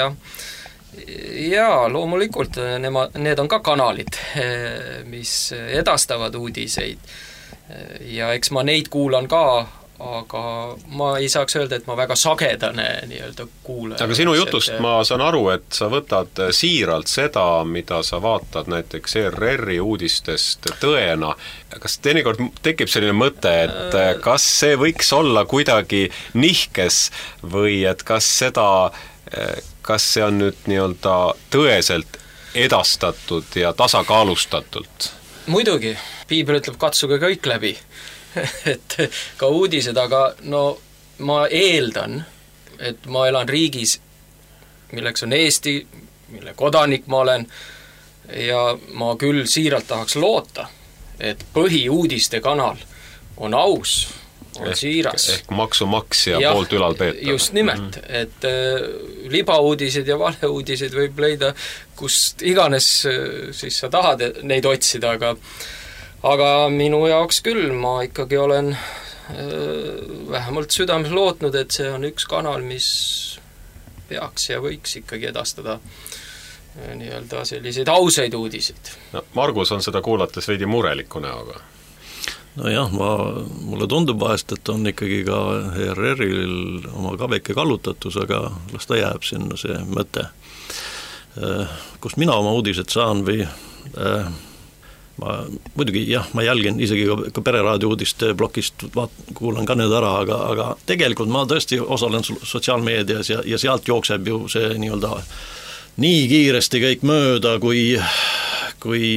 [SPEAKER 3] jah. Jaa, loomulikult nema, need on ka kanalid, mis edastavad uudiseid. Ja eks ma neid kuulan ka, aga ma ei saaks öelda, et ma väga sagedane nii-öelda kuulaja. Aga
[SPEAKER 2] sinu jutust et... ma saan aru, et sa võtad siiralt seda, mida sa vaatad näiteks E R R-i uudistest tõena. Kas teinekord tekib selline mõte, et kas see võiks olla kuidagi nihkes või et kas seda, kas see on nüüd nii-öelda tõeselt edastatud ja tasakaalustatult?
[SPEAKER 3] Muidugi, piibel ütleb, katsuge kõik läbi. Et ka uudised, aga no ma eeldan, et ma elan riigis, milleks on Eesti, mille kodanik ma olen, ja ma küll siiralt tahaks loota, et põhiuudiste kanal on aus, on ehk, siiras.
[SPEAKER 2] Ehk maksumaksja ja, poolt ülal peeta.
[SPEAKER 3] Just nimelt, mm-hmm. et äh, libauudised ja valeuudised võib leida, kust iganes äh, siis sa tahad neid otsida, aga Aga minu jaoks küll, ma ikkagi olen öö, vähemalt südames lootnud, et see on üks kanal, mis peaks ja võiks ikkagi edastada öö, nii-öelda selliseid ausaid uudiseid.
[SPEAKER 2] No, Margus on seda kuulates veidi mureliku näoga.
[SPEAKER 4] nojah, ma, mulle tundub vahest, et on ikkagi ka E R R-il oma ka väike kallutatus, aga las ta jääb sinna see mõte. Kust mina oma uudised saan või ma muidugi jah, ma jälgin isegi ka, ka Pereraadio uudiste blokist, vaat, kuulan ka need ära, aga, aga tegelikult ma tõesti osalen sotsiaalmeedias ja, ja sealt jookseb ju see nii-öelda nii kiiresti kõik mööda, kui, kui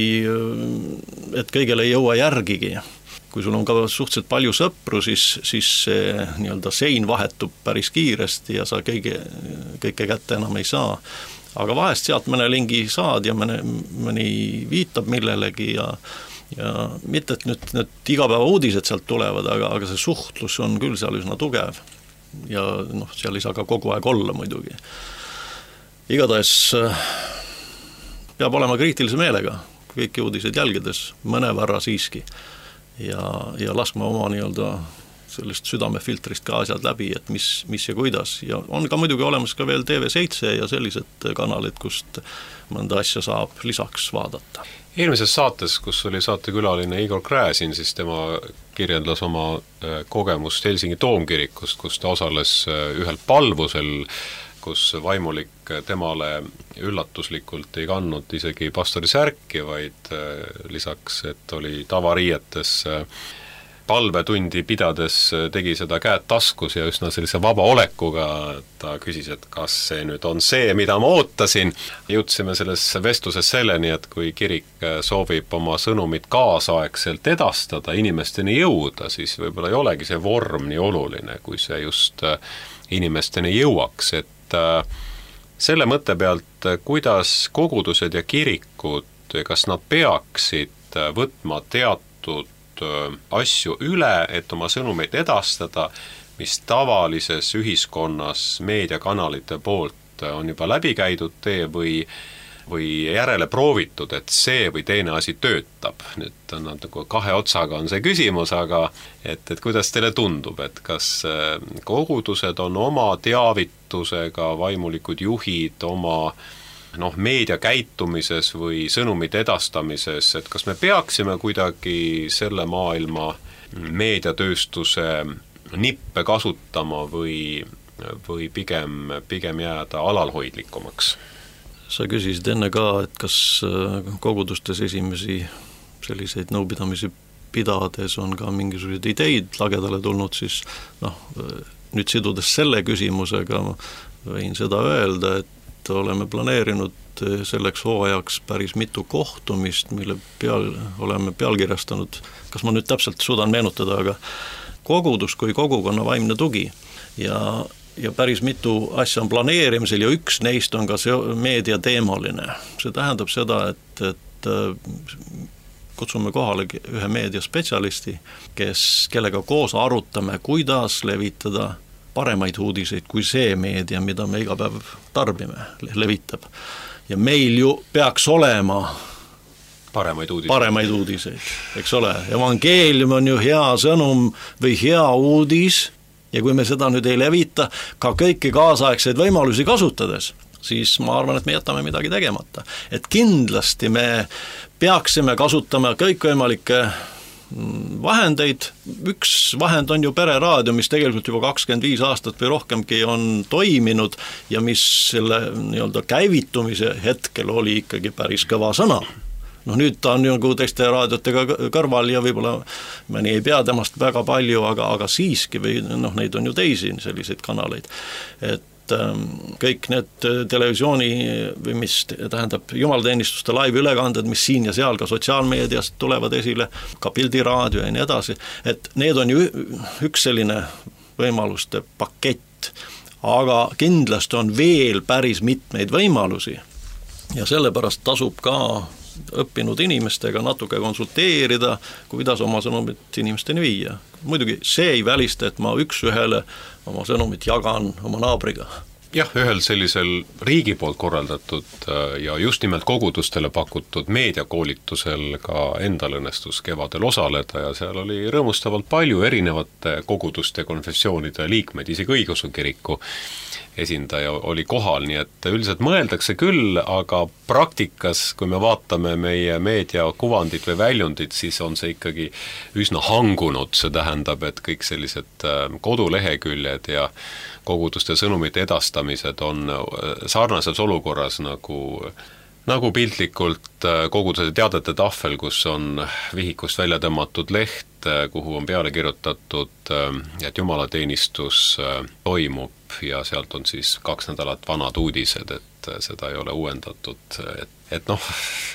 [SPEAKER 4] et kõigele ei jõua järgigi. Kui sul on ka suhteliselt palju sõpru, siis, siis see nii-öelda sein vahetub päris kiiresti ja sa kõige, kõike kätte enam ei saa. Aga vahest sealt mõne lingi saad ja mõne, mõni viitab millelegi ja, ja mitte, et nüüd need igapäeva uudised sealt tulevad, aga, aga see suhtlus on küll seal üsna tugev. Ja noh, seal ei saa ka kogu aeg olla muidugi. Igatahes peab olema kriitilise meelega kõiki uudised jälgides, mõnevõrra siiski. Ja, ja laskma oma nii-öelda sellist südamefiltrist ka asjad läbi, et mis, mis ja kuidas. Ja on ka muidugi olemas ka veel T V seitse ja sellised kanalid, kust mõnda asja saab lisaks vaadata.
[SPEAKER 2] Eelmises saates, kus oli saatekülaline Igor Gräzin, siis tema kirjeldas oma kogemust Helsingi Toomkirikust, kus ta osales ühel palvusel, kus vaimulik temale üllatuslikult ei kandnud isegi pastori särki, vaid lisaks, et oli tavariietes palvetundi pidades, tegi seda käed taskus ja üsna sellise vaba olekuga ta küsis, et kas see nüüd on see, mida ma ootasin. Jõudsime selles vestluses selleni, et kui kirik soovib oma sõnumit kaasaegselt edastada, inimesteni jõuda, siis võib-olla ei olegi see vorm nii oluline, kui see just inimesteni jõuaks, et selle mõtte pealt, kuidas kogudused ja kirikud, kas nad peaksid võtma teatud asju üle, et oma sõnumeid edastada, mis tavalises ühiskonnas meediakanalite poolt on juba läbi käidud tee või või järele proovitud, et see või teine asi töötab. Nüüd on nagu kahe otsaga on see küsimus, aga et, et kuidas teile tundub, et kas kogudused on oma teavitusega, vaimulikud juhid oma noh, meedia käitumises või sõnumite edastamises, et kas me peaksime kuidagi selle maailma meediatööstuse nippe kasutama või, või pigem, pigem jääda alalhoidlikumaks?
[SPEAKER 4] Sa küsisid enne ka, et kas kogudustes esimesi selliseid nõupidamisi pidades on ka mingisuguseid ideid lagedale tulnud, siis noh, nüüd sidudes selle küsimusega võin seda öelda, et oleme planeerinud selleks hooajaks päris mitu kohtumist, mille peal oleme pealkirjastanud, kas ma nüüd täpselt suudan meenutada, aga kogudus kui kogukonna vaimne tugi ja ja päris mitu asja on planeerimisel ja üks neist on ka see meediateemaline. See tähendab seda, et, et kutsume kohale ühe meediaspetsialisti, kes, kellega koos arutame, kuidas levitada paremaid uudiseid kui see meedia, mida me iga päev tarbime, levitab. Ja meil ju peaks olema
[SPEAKER 2] paremaid uudiseid,
[SPEAKER 4] paremaid uudiseid, eks ole. Evangeelium on ju hea sõnum või hea uudis, ja kui me seda nüüd ei levita ka kõiki kaasaegseid võimalusi kasutades, siis ma arvan, et me jätame midagi tegemata. Et kindlasti me peaksime kasutama kõikvõimalikke vahendeid. Üks vahend on ju Pereraadio, mis tegelikult juba kakskümmend viis aastat või rohkemgi on toiminud ja mis selle nii-öelda käivitumise hetkel oli ikkagi päris kõva sõna. No nüüd ta on nagu teiste raadiotega kõrval ja võib-olla mõni ei pea temast väga palju, aga, aga siiski või noh, neid on ju teisi selliseid kanaleid. Et ähm, kõik need televisiooni või mis tähendab jumalteenistuste live-ülekanded, mis siin ja seal ka sotsiaalmeediast tulevad esile, ka pildiraadio ja nii edasi, et need on ju üks selline võimaluste pakett, aga kindlasti on veel päris mitmeid võimalusi ja sellepärast tasub ka õppinud inimestega natuke konsulteerida, kuidas oma sõnumit inimesteni viia. Muidugi see ei välista, et ma üks ühele oma sõnumit jagan oma naabriga.
[SPEAKER 2] jah, ühel sellisel riigi poolt korraldatud ja just nimelt kogudustele pakutud meediakoolitusel ka endal õnnestus kevadel osaleda ja seal oli rõõmustavalt palju erinevate koguduste ja konfessioonide liikmeid, isegi õigeusu kiriku esindaja oli kohal, nii et üldiselt mõeldakse küll, aga praktikas, kui me vaatame meie meediakuvandit või väljundit, siis on see ikkagi üsna hangunud, see tähendab, et kõik sellised koduleheküljed ja koguduste sõnumite edastamised on sarnases olukorras nagu nagu piltlikult koguduse teadete tahvel, kus on vihikust välja tõmmatud leht, kuhu on peale kirjutatud, et jumalateenistus toimub ja sealt on siis kaks nädalat vanad uudised, et seda ei ole uuendatud, et, et noh,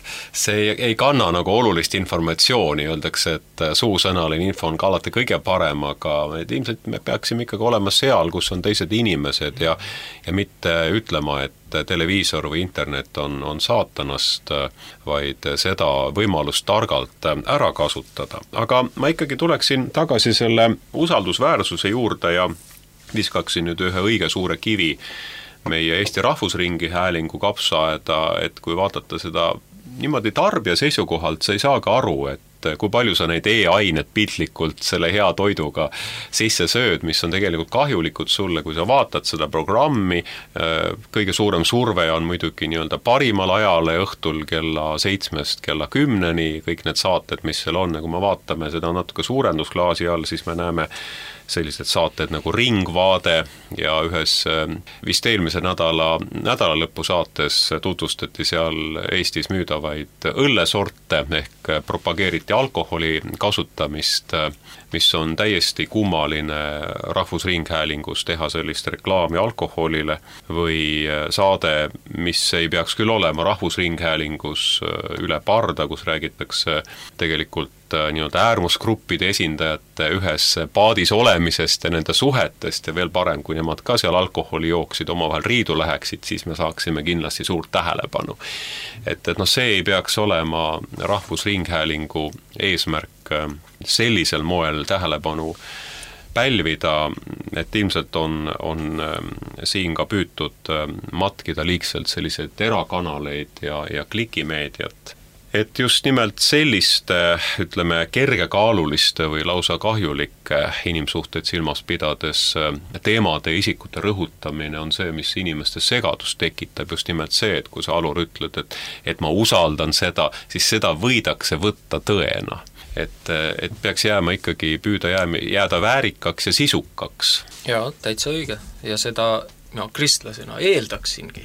[SPEAKER 2] see ei kanna nagu olulist informatsiooni, öeldakse, et suusõnaline info on ka alati kõige parem, aga et ilmselt me peaksime ikkagi olema seal, kus on teised inimesed ja, ja mitte ütlema, et televiisor või internet on, on saatanast, vaid seda võimalust targalt ära kasutada. Aga ma ikkagi tuleksin tagasi selle usaldusväärsuse juurde ja viskaksin nüüd ühe õige suure kivi meie Eesti Rahvusringhäälingu kapsaaeda, et kui vaadata seda niimoodi tarbija seisukohalt, sa ei saa ka aru, et kui palju sa neid e-ained piltlikult selle hea toiduga sisse sööd, mis on tegelikult kahjulikud sulle, kui sa vaatad seda programmi, kõige suurem surve on muidugi nii-öelda parimal ajale õhtul kella seitsmest kella kümneni, kõik need saated, mis seal on, ja kui me vaatame seda natuke suurendusklaasi all, siis me näeme sellised saated nagu Ringvaade ja ühes vist eelmise nädala, nädalalõpu saates tutvustati seal Eestis müüdavaid õllesorte ehk propageeriti alkoholi kasutamist, mis on täiesti kummaline Rahvusringhäälingus teha sellist reklaami alkoholile või saade, mis ei peaks küll olema Rahvusringhäälingus üle parda, kus räägitakse tegelikult nii-öelda äärmusgruppide esindajate ühes paadis olemisest ja nende suhetest ja veel parem, kui nemad ka seal alkoholi jooksid, omavahel riidu läheksid, siis me saaksime kindlasti suurt tähelepanu. Et, et noh, see ei peaks olema Rahvusringhäälingu eesmärk sellisel moel tähelepanu pälvida, et ilmselt on, on siin ka püütud matkida liigselt selliseid erakanaleid ja, ja klikimeediat. Et just nimelt selliste, ütleme, kergekaaluliste või lausa kahjulike inimsuhteid silmas pidades teemade ja isikute rõhutamine on see, mis inimeste segadust tekitab, just nimelt see, et kui sa, Alur, ütled, et, et ma usaldan seda, siis seda võidakse võtta tõena. Et, et peaks jääma ikkagi, püüda jääma, jääda väärikaks ja sisukaks.
[SPEAKER 3] Jaa, täitsa õige. Ja seda no, kristlasena eeldaksingi,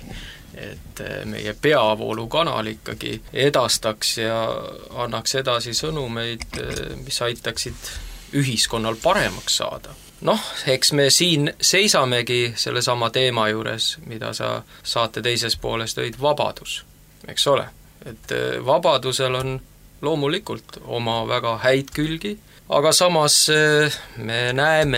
[SPEAKER 3] et meie peavoolukanal ikkagi edastaks ja annaks edasi sõnumeid, mis aitaksid ühiskonnal paremaks saada. Noh, eks me siin seisamegi sellesama teema juures, mida sa saate teises pooles tõid, vabadus, eks ole. Et vabadusel on loomulikult oma väga häid külgi, aga samas me näeme,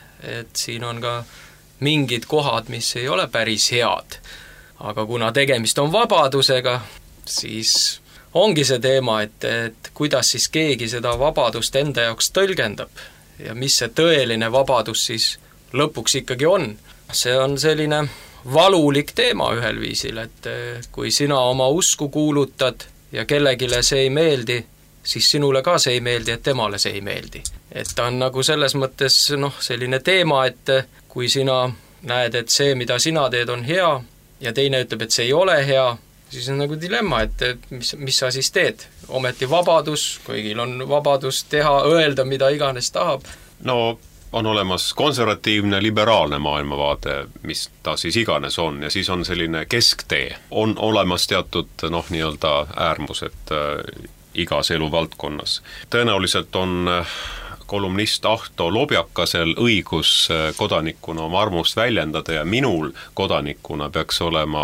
[SPEAKER 3] et siin on ka mingid kohad, mis ei ole päris head. Aga kuna tegemist on vabadusega, siis ongi see teema, et, et kuidas siis keegi seda vabadust enda jaoks tõlgendab ja mis see tõeline vabadus siis lõpuks ikkagi on. See on selline valulik teema ühel viisil, et kui sina oma usku kuulutad ja kellegile see ei meeldi, siis sinule ka see ei meeldi, et temale see ei meeldi. Et ta on nagu selles mõttes noh, selline teema, et kui sina näed, et see, mida sina teed, on hea, ja teine ütleb, et see ei ole hea, siis on nagu dilemma, et mis, mis sa siis teed. Ometi vabadus, kõigil on vabadus teha, öelda, mida iganes tahab.
[SPEAKER 2] No on olemas konservatiivne, liberaalne maailmavaade, mis ta siis iganes on, ja siis on selline kesktee. On olemas teatud noh, nii-öelda äärmused äh, igas eluvaldkonnas. Tõenäoliselt on äh, kolumnist Ahto Lobjakasel õigus kodanikuna oma armust väljendada ja minul kodanikuna peaks olema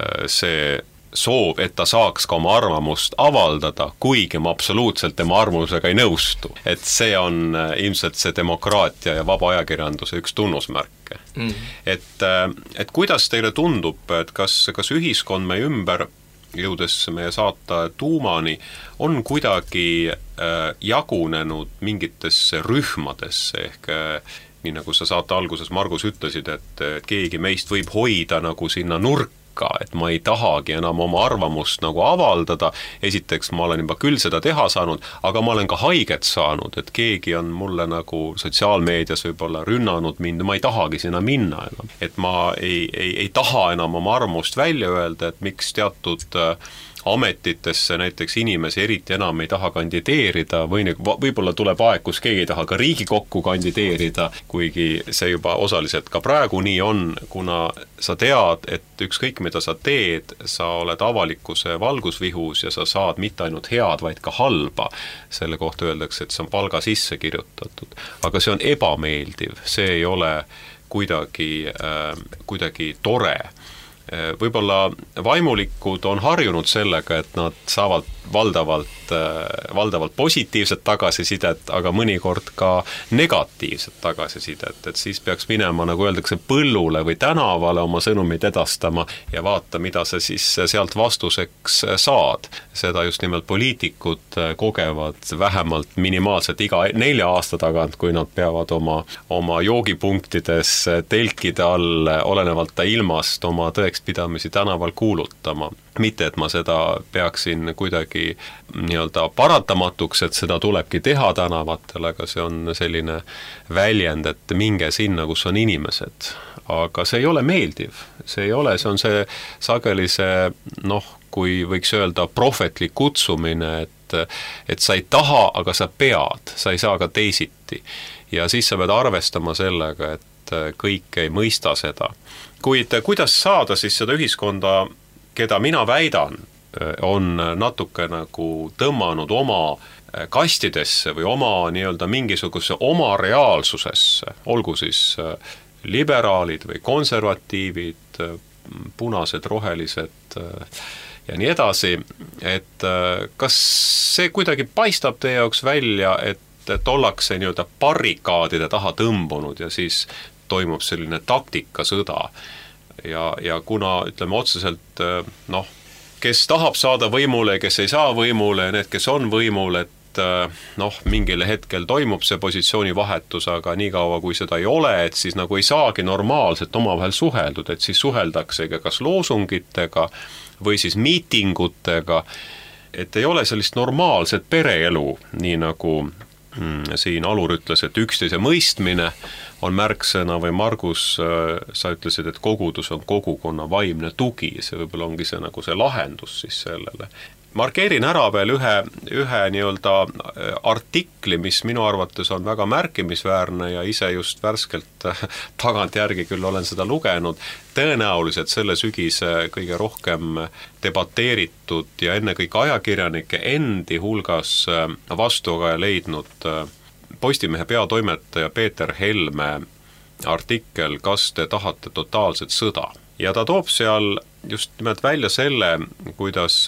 [SPEAKER 2] see soov, et ta saaks ka oma arvamust avaldada, kuigi ma absoluutselt tema arvamusega ei nõustu. Et see on ilmselt see demokraatia ja vaba ajakirjanduse üks tunnusmärke. Mm. Et, et kuidas teile tundub, et kas, kas ühiskond meie ümber jõudes meie saata tuumani, on kuidagi äh, jagunenud mingitesse rühmadesse ehk äh, nii nagu sa saate alguses, Margus, ütlesid, et keegi meist võib hoida nagu sinna nurka, et ma ei tahagi enam oma arvamust nagu avaldada, esiteks ma olen juba küll seda teha saanud, aga ma olen ka haiget saanud, et keegi on mulle nagu sotsiaalmeedias võib-olla rünnanud mind, ma ei tahagi sinna minna enam. Et ma ei, ei, ei taha enam oma arvamust välja öelda, et miks teatud ametitesse näiteks inimesi eriti enam ei taha kandideerida või võib-olla tuleb aeg, kus keegi ei taha ka Riigikokku kandideerida, kuigi see juba osaliselt ka praegu nii on, kuna sa tead, et ükskõik mida sa teed, sa oled avalikkuse valgusvihus ja sa saad mitte ainult head, vaid ka halba. Selle kohta öeldakse, et see on palga sisse kirjutatud. Aga see on ebameeldiv, see ei ole kuidagi, äh, kuidagi tore. Võib-olla vaimulikud on harjunud sellega, et nad saavad valdavalt, valdavalt positiivset tagasisidet, aga mõnikord ka negatiivset tagasisidet, et siis peaks minema, nagu öeldakse, põllule või tänavale oma sõnumid edastama ja vaata, mida sa siis sealt vastuseks saad. Seda just nimelt poliitikud kogevad vähemalt minimaalselt iga nelja aasta tagant, kui nad peavad oma, oma joogipunktides telkide all, olenevalt ilmast, oma tõekspidamisi tänaval kuulutama. Mitte, et ma seda peaksin kuidagi nii-öelda paratamatuks, et seda tulebki teha tänavatel, aga see on selline väljend, et minge sinna, kus on inimesed. Aga see ei ole meeldiv, see ei ole, see on see sageli see, noh, kui võiks öelda prohvetlik kutsumine, et, et sa ei taha, aga sa pead, sa ei saa ka teisiti. Ja siis sa pead arvestama sellega, et kõik ei mõista seda. Kuid kuidas saada siis seda ühiskonda, keda mina väidan, on natuke nagu tõmmanud oma kastidesse või oma nii-öelda mingisuguse oma reaalsusesse, olgu siis liberaalid või konservatiivid, punased, rohelised ja nii edasi, et kas see kuidagi paistab teie jaoks välja, et, et ollakse nii-öelda barrikaadide taha tõmbunud ja siis toimub selline taktikasõda. Ja, ja kuna, ütleme otseselt, noh, kes tahab saada võimule ja kes ei saa võimule ja need, kes on võimul, et noh, mingil hetkel toimub see positsiooni vahetus, aga nii kaua, kui seda ei ole, et siis nagu ei saagi normaalselt omavahel suheldud, et siis suheldaksegi kas loosungitega või siis miitingutega, et ei ole sellist normaalset pereelu, nii nagu mm, siin Alur ütles, et üksteise mõistmine on märksõna või Margus, sa ütlesid, et kogudus on kogukonna vaimne tugi, see võib-olla ongi see nagu see lahendus siis sellele. Markeerin ära veel ühe, ühe nii-öelda artikli, mis minu arvates on väga märkimisväärne ja ise just värskelt tagant järgi küll olen seda lugenud, tõenäoliselt selle sügise kõige rohkem debateeritud ja ennekõike ajakirjanike endi hulgas vastuga leidnud Postimehe peatoimetaja Peeter Helme artikkel Kas te tahate totaalset sõda? Ja ta toob seal just nimelt välja selle, kuidas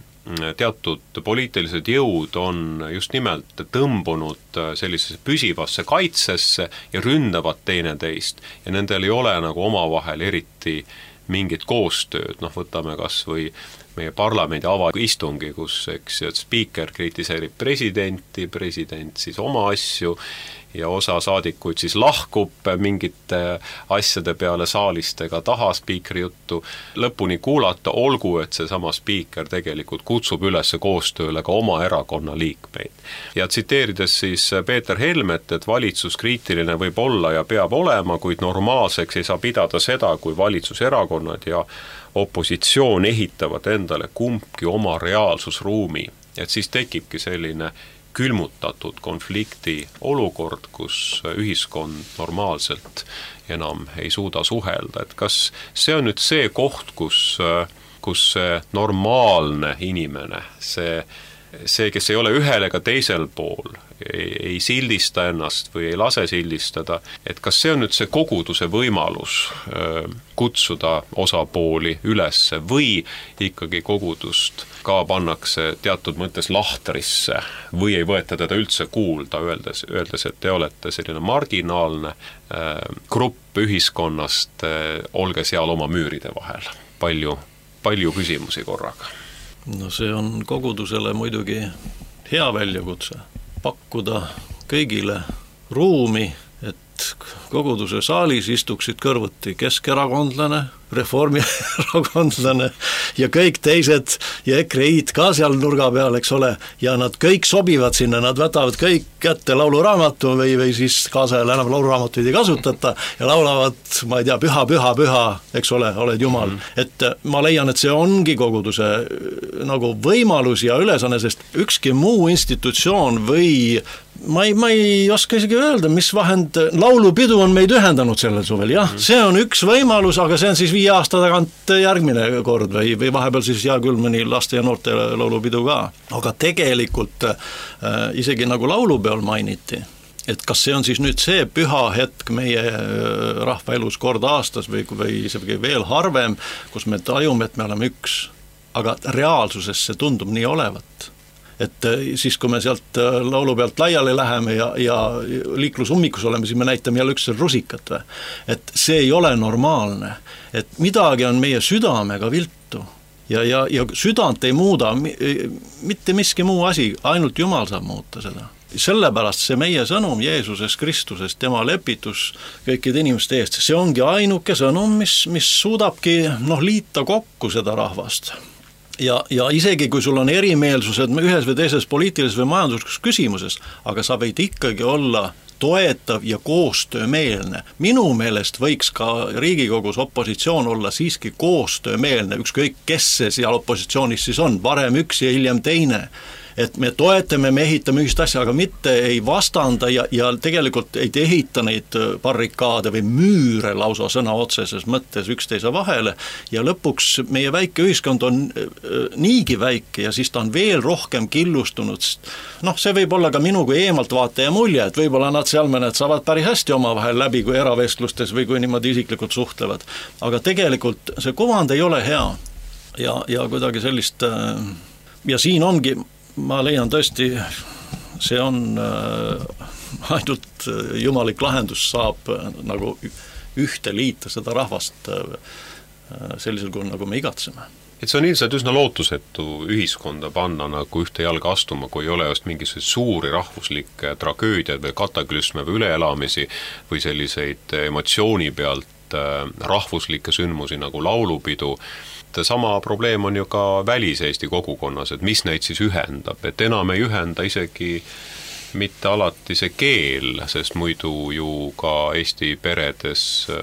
[SPEAKER 2] teatud poliitilised jõud on just nimelt tõmbunud sellisesse püsivasse kaitsesse ja ründavad teineteist ja nendel ei ole nagu omavahel eriti mingit koostööd, noh võtame kas või meie parlamendi avaistungi, kus eks, spiiker kritiseerib presidenti, president siis oma asju ja osa saadikuid siis lahkub mingite asjade peale saalist ega taha spiikri juttu lõpuni kuulata, olgu, et see sama spiiker tegelikult kutsub üles koostööle ka oma erakonna liikmeid. Ja tsiteerides siis Peeter Helmet, et valitsus kriitiline võib olla ja peab olema, kuid normaalseks ei saa pidada seda, kui valitsuserakonnad ja opositsioon ehitavad endale kumbki oma reaalsusruumi, et siis tekibki selline külmutatud konflikti olukord, kus ühiskond normaalselt enam ei suuda suhelda, et kas see on nüüd see koht, kus, kus see normaalne inimene, see, see, kes ei ole ühel ega teisel pool, ei, ei sildista ennast või ei lase sildistada, et kas see on nüüd see koguduse võimalus öö, kutsuda osapooli ülesse või ikkagi kogudust ka pannakse teatud mõttes lahtrisse või ei võeta teda üldse kuulda, öeldes, öeldes et te olete selline marginaalne äh, grupp ühiskonnast, äh, olge seal oma müüride vahel. Palju, palju küsimusi korraga.
[SPEAKER 4] No see on kogudusele muidugi hea väljakutse pakkuda kõigile ruumi, et koguduse saalis istuksid kõrvuti keskerakondlane, reformierakondlane ja kõik teised ja ekreid ka seal nurga peal, eks ole, ja nad kõik sobivad sinna, nad võtavad kõik kätte lauluraamatu või, või siis kaasajal enam lauluraamatuid ei kasutata ja laulavad, ma ei tea, püha, püha, püha, eks ole, oled Jumal. Mm-hmm. Et ma leian, et see ongi koguduse nagu võimalus ja ülesanne, sest ükski muu institutsioon või ma ei, ma ei oska isegi öelda, mis vahend, laulupidu on meid ühendanud sellel suvel, jah, see on üks võimalus, aga see on siis viie aasta tagant järgmine kord või, või vahepeal siis hea küll mõni laste ja noorte laulupidu ka. Aga tegelikult äh, isegi nagu laulupeol mainiti, et kas see on siis nüüd see püha hetk meie rahva elus kord aastas või, või isegi veel harvem, kus me tajume, et me oleme üks, aga reaalsuses see tundub nii olevat. Et siis, kui me sealt laulu pealt laiali läheme ja, ja liiklusummikus oleme, siis me näitame jälle üksteisel rusikat või. Et see ei ole normaalne, et midagi on meie südamega viltu ja, ja, ja südant ei muuda mitte miski muu asi, ainult Jumal saab muuta seda. Sellepärast see meie sõnum Jeesuses Kristuses, tema lepitus kõikide inimeste eest, see ongi ainuke sõnum, mis, mis suudabki noh, liita kokku seda rahvast. Ja, ja isegi kui sul on erimeelsused ühes või teises poliitilises või majanduslikus küsimuses, aga sa võid ikkagi olla toetav ja koostöömeelne. Minu meelest võiks ka Riigikogus opositsioon olla siiski koostöömeelne, ükskõik kes see seal opositsioonis siis on, varem üks ja hiljem teine. Et me toetame, me ehitame ühist asja, aga mitte ei vastanda ja, ja tegelikult ei ehita neid barrikaade või müüre lausa sõna otseses mõttes üksteise vahele ja lõpuks meie väike ühiskond on niigi väike ja siis ta on veel rohkem killustunud. Noh, see võib olla ka minu kui eemalt vaataja mulje, et võib-olla nad seal mõned saavad päris hästi omavahel läbi kui eravestlustes või kui niimoodi isiklikult suhtlevad. Aga tegelikult see kuvand ei ole hea ja, ja kuidagi sellist ja siin ongi ma leian tõesti, see on äh, ainult jumalik lahendus saab äh, nagu ühte liita seda rahvast äh, sellisel kujul, nagu me igatseme.
[SPEAKER 2] Et see on ilmselt üsna lootusetu ühiskonda panna nagu ühte jalga astuma, kui ei ole just mingisuguseid suuri rahvuslikke tragöödiaid või kataklüsme või üleelamisi või selliseid emotsiooni pealt äh, rahvuslikke sündmusi nagu laulupidu. Sama probleem on ju ka välis-Eesti kogukonnas, et mis neid siis ühendab, et enam ei ühenda isegi mitte alati see keel, sest muidu ju ka Eesti peredes,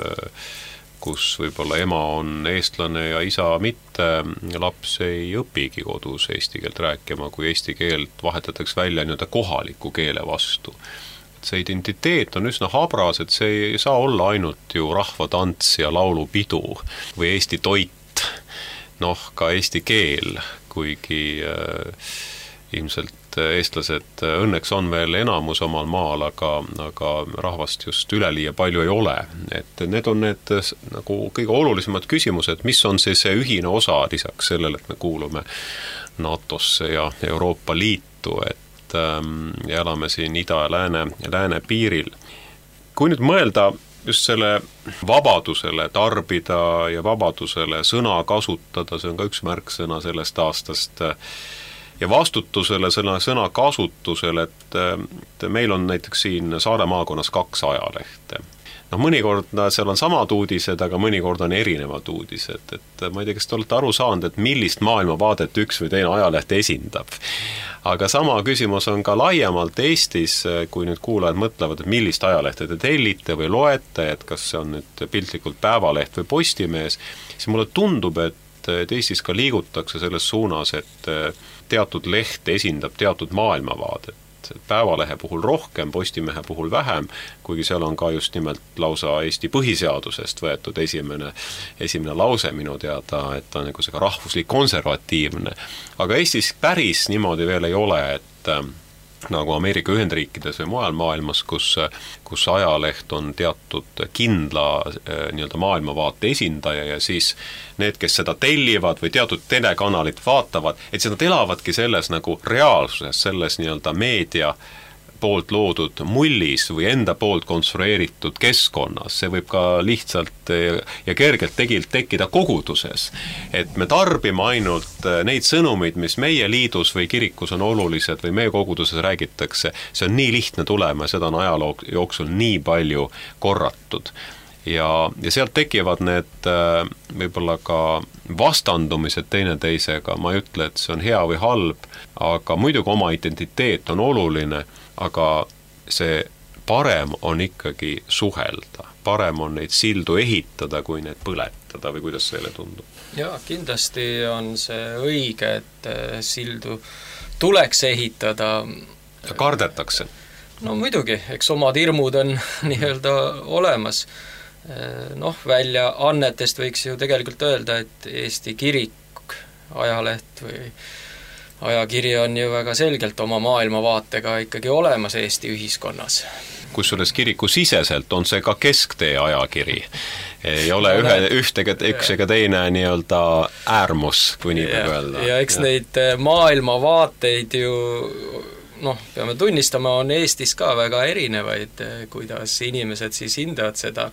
[SPEAKER 2] kus võib-olla ema on eestlane ja isa mitte, laps ei õpigi kodus eesti keelt rääkima, kui eesti keelt vahetatakse välja nii-öelda kohaliku keele vastu. See identiteet on üsna habras, et see ei saa olla ainult ju rahvatants ja laulupidu või Eesti toit, noh, ka eesti keel, kuigi äh, ilmselt eestlased õnneks on veel enamus omal maal, aga, aga rahvast just üleliia palju ei ole. Et need on need nagu kõige olulisemad küsimused, mis on see, see ühine osa lisaks sellele, et me kuulume NATOsse ja Euroopa Liitu, et ähm, elame siin ida- ja lääne, lääne piiril. Kui nüüd mõelda just selle vabadusele tarbida ja vabadusele sõna kasutada, see on ka üks märksõna sellest aastast, ja vastutusele sõna, sõna kasutusele, et, et meil on näiteks siin Saare maakonnas kaks ajalehte. No mõnikord seal on samad uudised, aga mõnikord on erinevad uudised, et ma ei tea, kas te olete aru saanud, et millist maailmavaadet üks või teine ajaleht esindab. Aga sama küsimus on ka laiemalt Eestis, kui nüüd kuulajad mõtlevad, et millist ajalehte te tellite või loete, et kas see on nüüd piltlikult Päevaleht või Postimees, siis mulle tundub, et Eestis ka liigutakse selles suunas, et teatud leht esindab teatud maailmavaadet. Päevalehe puhul rohkem, Postimehe puhul vähem, kuigi seal on ka just nimelt lausa Eesti põhiseadusest võetud esimene, esimene lause minu teada, et ta on nagu see rahvuslik konservatiivne. Aga Eestis päris niimoodi veel ei ole, et nagu Ameerika Ühendriikides või mujal maailmas, kus, kus ajaleht on teatud kindla nii-öelda maailmavaate esindaja ja siis need, kes seda tellivad või teatud telekanalit vaatavad, et nad elavadki selles nagu reaalsuses, selles nii-öelda meedia poolt loodud mullis või enda poolt konstrueeritud keskkonnas, see võib ka lihtsalt ja kergelt tegilt tekkida koguduses. Et me tarbime ainult neid sõnumid, mis meie liidus või kirikus on olulised või meie koguduses räägitakse, see on nii lihtne tulema ja seda on ajaloo jooksul nii palju korratud. Ja, ja sealt tekivad need võib-olla ka vastandumised teineteisega, ma ei ütle, et see on hea või halb, aga muidugi oma identiteet on oluline, aga see parem on ikkagi suhelda, parem on neid sildu ehitada, kui neid põletada või kuidas seele tundub?
[SPEAKER 3] Jaa, kindlasti on see õige, et sildu tuleks ehitada.
[SPEAKER 2] Ja kardetakse?
[SPEAKER 3] No muidugi, eks omad hirmud on nii-öelda olemas. Noh, välja annetest võiks ju tegelikult öelda, et Eesti kirik, ajaleht või ajakiri on ju väga selgelt oma maailmavaatega ikkagi olemas Eesti ühiskonnas.
[SPEAKER 2] Kusjuures kiriku siseselt on see ka kesktee ajakiri. Ei ole ühe, ühtega, üks ega teine nii-öelda äärmus, kui nii võib öelda.
[SPEAKER 3] Ja eks ja. Neid maailmavaateid ju noh, peame tunnistama, on Eestis ka väga erinevaid, kuidas inimesed siis hindavad seda.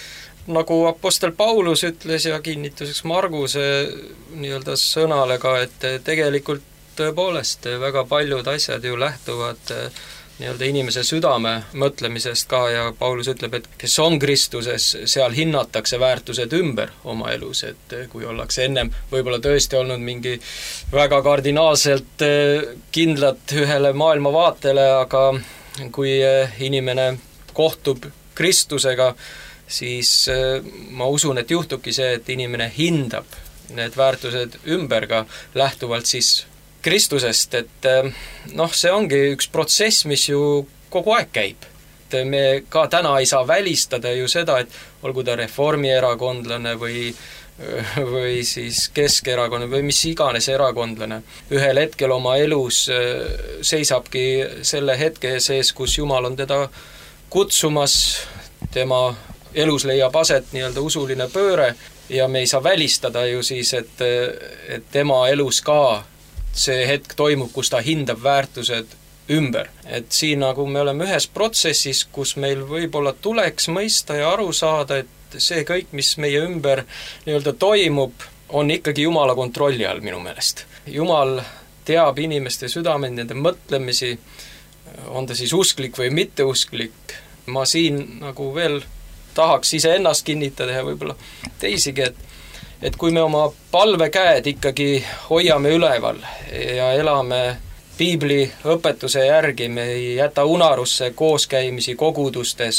[SPEAKER 3] Nagu apostel Paulus ütles ja kinnituseks Marguse nii-öelda sõnale ka, et tegelikult tõepoolest väga paljud asjad ju lähtuvad nii-öelda inimese südame mõtlemisest ka ja Paulus ütleb, et kes on Kristuses, seal hinnatakse väärtused ümber oma elus, et kui ollakse ennem võib-olla tõesti olnud mingi väga kardinaalselt kindlat ühele maailmavaatele, aga kui inimene kohtub Kristusega, siis ma usun, et juhtubki see, et inimene hindab need väärtused ümber ka lähtuvalt siis Kristusest, et noh, see ongi üks protsess, mis ju kogu aeg käib. Et me ka täna ei saa välistada ju seda, et olgu ta reformierakondlane või, või siis Keskerakond või mis iganes erakondlane. Ühel hetkel oma elus seisabki selle hetke sees, kus Jumal on teda kutsumas, tema elus leiab aset nii-öelda usuline pööre ja me ei saa välistada ju siis, et, et tema elus ka see hetk toimub, kus ta hindab väärtused ümber. Et siin nagu me oleme ühes protsessis, kus meil võib-olla tuleks mõista ja aru saada, et see kõik, mis meie ümber nii-öelda toimub, on ikkagi Jumala kontrolli all minu meelest. Jumal teab inimeste südameid, nende mõtlemisi, on ta siis usklik või mitteusklik. Ma siin nagu veel tahaks ise ennast kinnitada ja võib-olla teisigi, et, et kui me oma palvekäed ikkagi hoiame üleval ja elame piibli õpetuse järgi, me ei jäta unarusse kooskäimisi kogudustes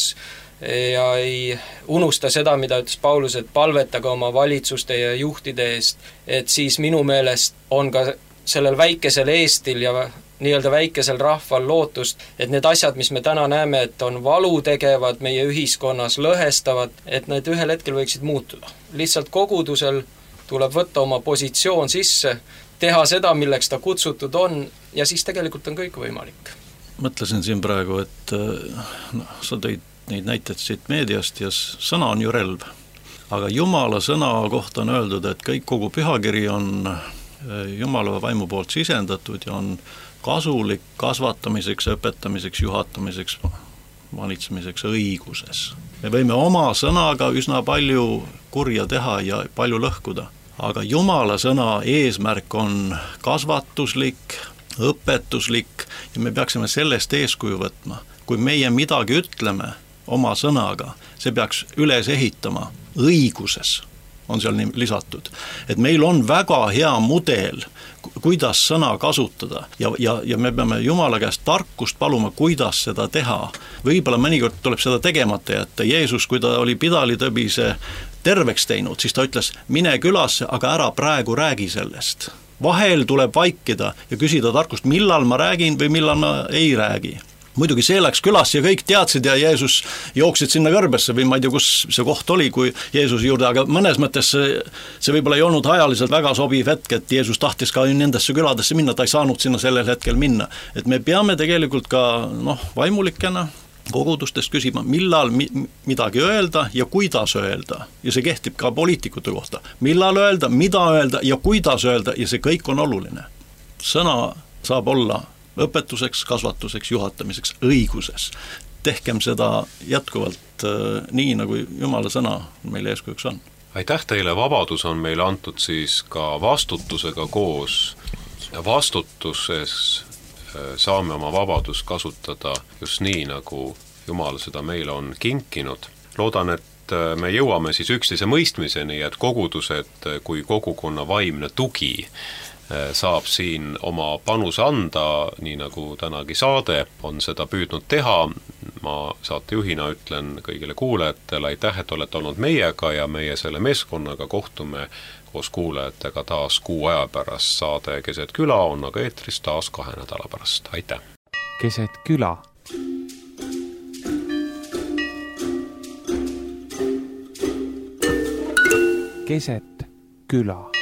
[SPEAKER 3] ja ei unusta seda, mida ütles Paulus, et palvetage oma valitsuste ja juhtide eest, et siis minu meelest on ka sellel väikesel Eestil ja nii-öelda väikesel rahval lootust, et need asjad, mis me täna näeme, et on valu tegevad meie ühiskonnas, lõhestavad, et need ühel hetkel võiksid muutuda. Lihtsalt kogudusel tuleb võtta oma positsioon sisse, teha seda, milleks ta kutsutud on ja siis tegelikult on kõik võimalik.
[SPEAKER 4] Mõtlesin siin praegu, et no, sa tõid neid näiteid siit meediast ja sõna on ju relv. Aga Jumala sõna kohta on öeldud, et kõik kogu pühakiri on Jumala vaimu poolt sisendatud ja on kasulik kasvatamiseks, õpetamiseks, juhatamiseks, valitsemiseks õiguses. Me võime oma sõnaga üsna palju kurja teha ja palju lõhkuda, aga Jumala sõna eesmärk on kasvatuslik, õpetuslik ja me peaksime sellest eeskuju võtma. Kui meie midagi ütleme oma sõnaga, see peaks üles ehitama õiguses, on seal nii lisatud. Et meil on väga hea mudel, kuidas sõna kasutada ja, ja, ja me peame Jumala käest tarkust paluma, kuidas seda teha. Võib-olla mõnikord tuleb seda tegemata jätta. Jeesus, kui ta oli pidalitõbise terveks teinud, siis ta ütles, mine külasse, aga ära praegu räägi sellest. Vahel tuleb vaikida ja küsida tarkust, millal ma räägin või millal ma ei räägi. Muidugi see läks külas ja kõik teadsid ja Jeesus jooksid sinna kõrbesse või ma ei tea, kus see koht oli, kui Jeesuse juurde, aga mõnes mõttes see, see võib-olla ei olnud ajaliselt väga sobiv hetk, et Jeesus tahtis ka nendesse küladesse minna, ta ei saanud sinna sellel hetkel minna. Et me peame tegelikult ka noh, vaimulikena kogudustest küsima, millal mi- midagi öelda ja kuidas öelda. Ja see kehtib ka poliitikute kohta. Millal öelda, mida öelda ja kuidas öelda ja see kõik on oluline. Sõna saab olla õpetuseks, kasvatuseks, juhatamiseks õiguses. Tehkem seda jätkuvalt äh, nii, nagu Jumala sõna meile eeskujuks on.
[SPEAKER 2] Aitäh teile, vabadus on meile antud siis ka vastutusega koos. Vastutuses saame oma vabadust kasutada just nii, nagu Jumal seda meile on kinkinud. Loodan, et me jõuame siis üksteise mõistmiseni, et kogudused kui kogukonna vaimne tugi saab siin oma panuse anda, nii nagu tänagi saade on seda püüdnud teha. Ma saatejuhina ütlen kõigile kuulajatele aitäh, et olete olnud meiega ja meie selle meeskonnaga kohtume koos kuulajatega taas kuu aja pärast. Saade Keset küla on aga eetris taas kahe nädala pärast. Aitäh!
[SPEAKER 1] Keset küla. Keset küla.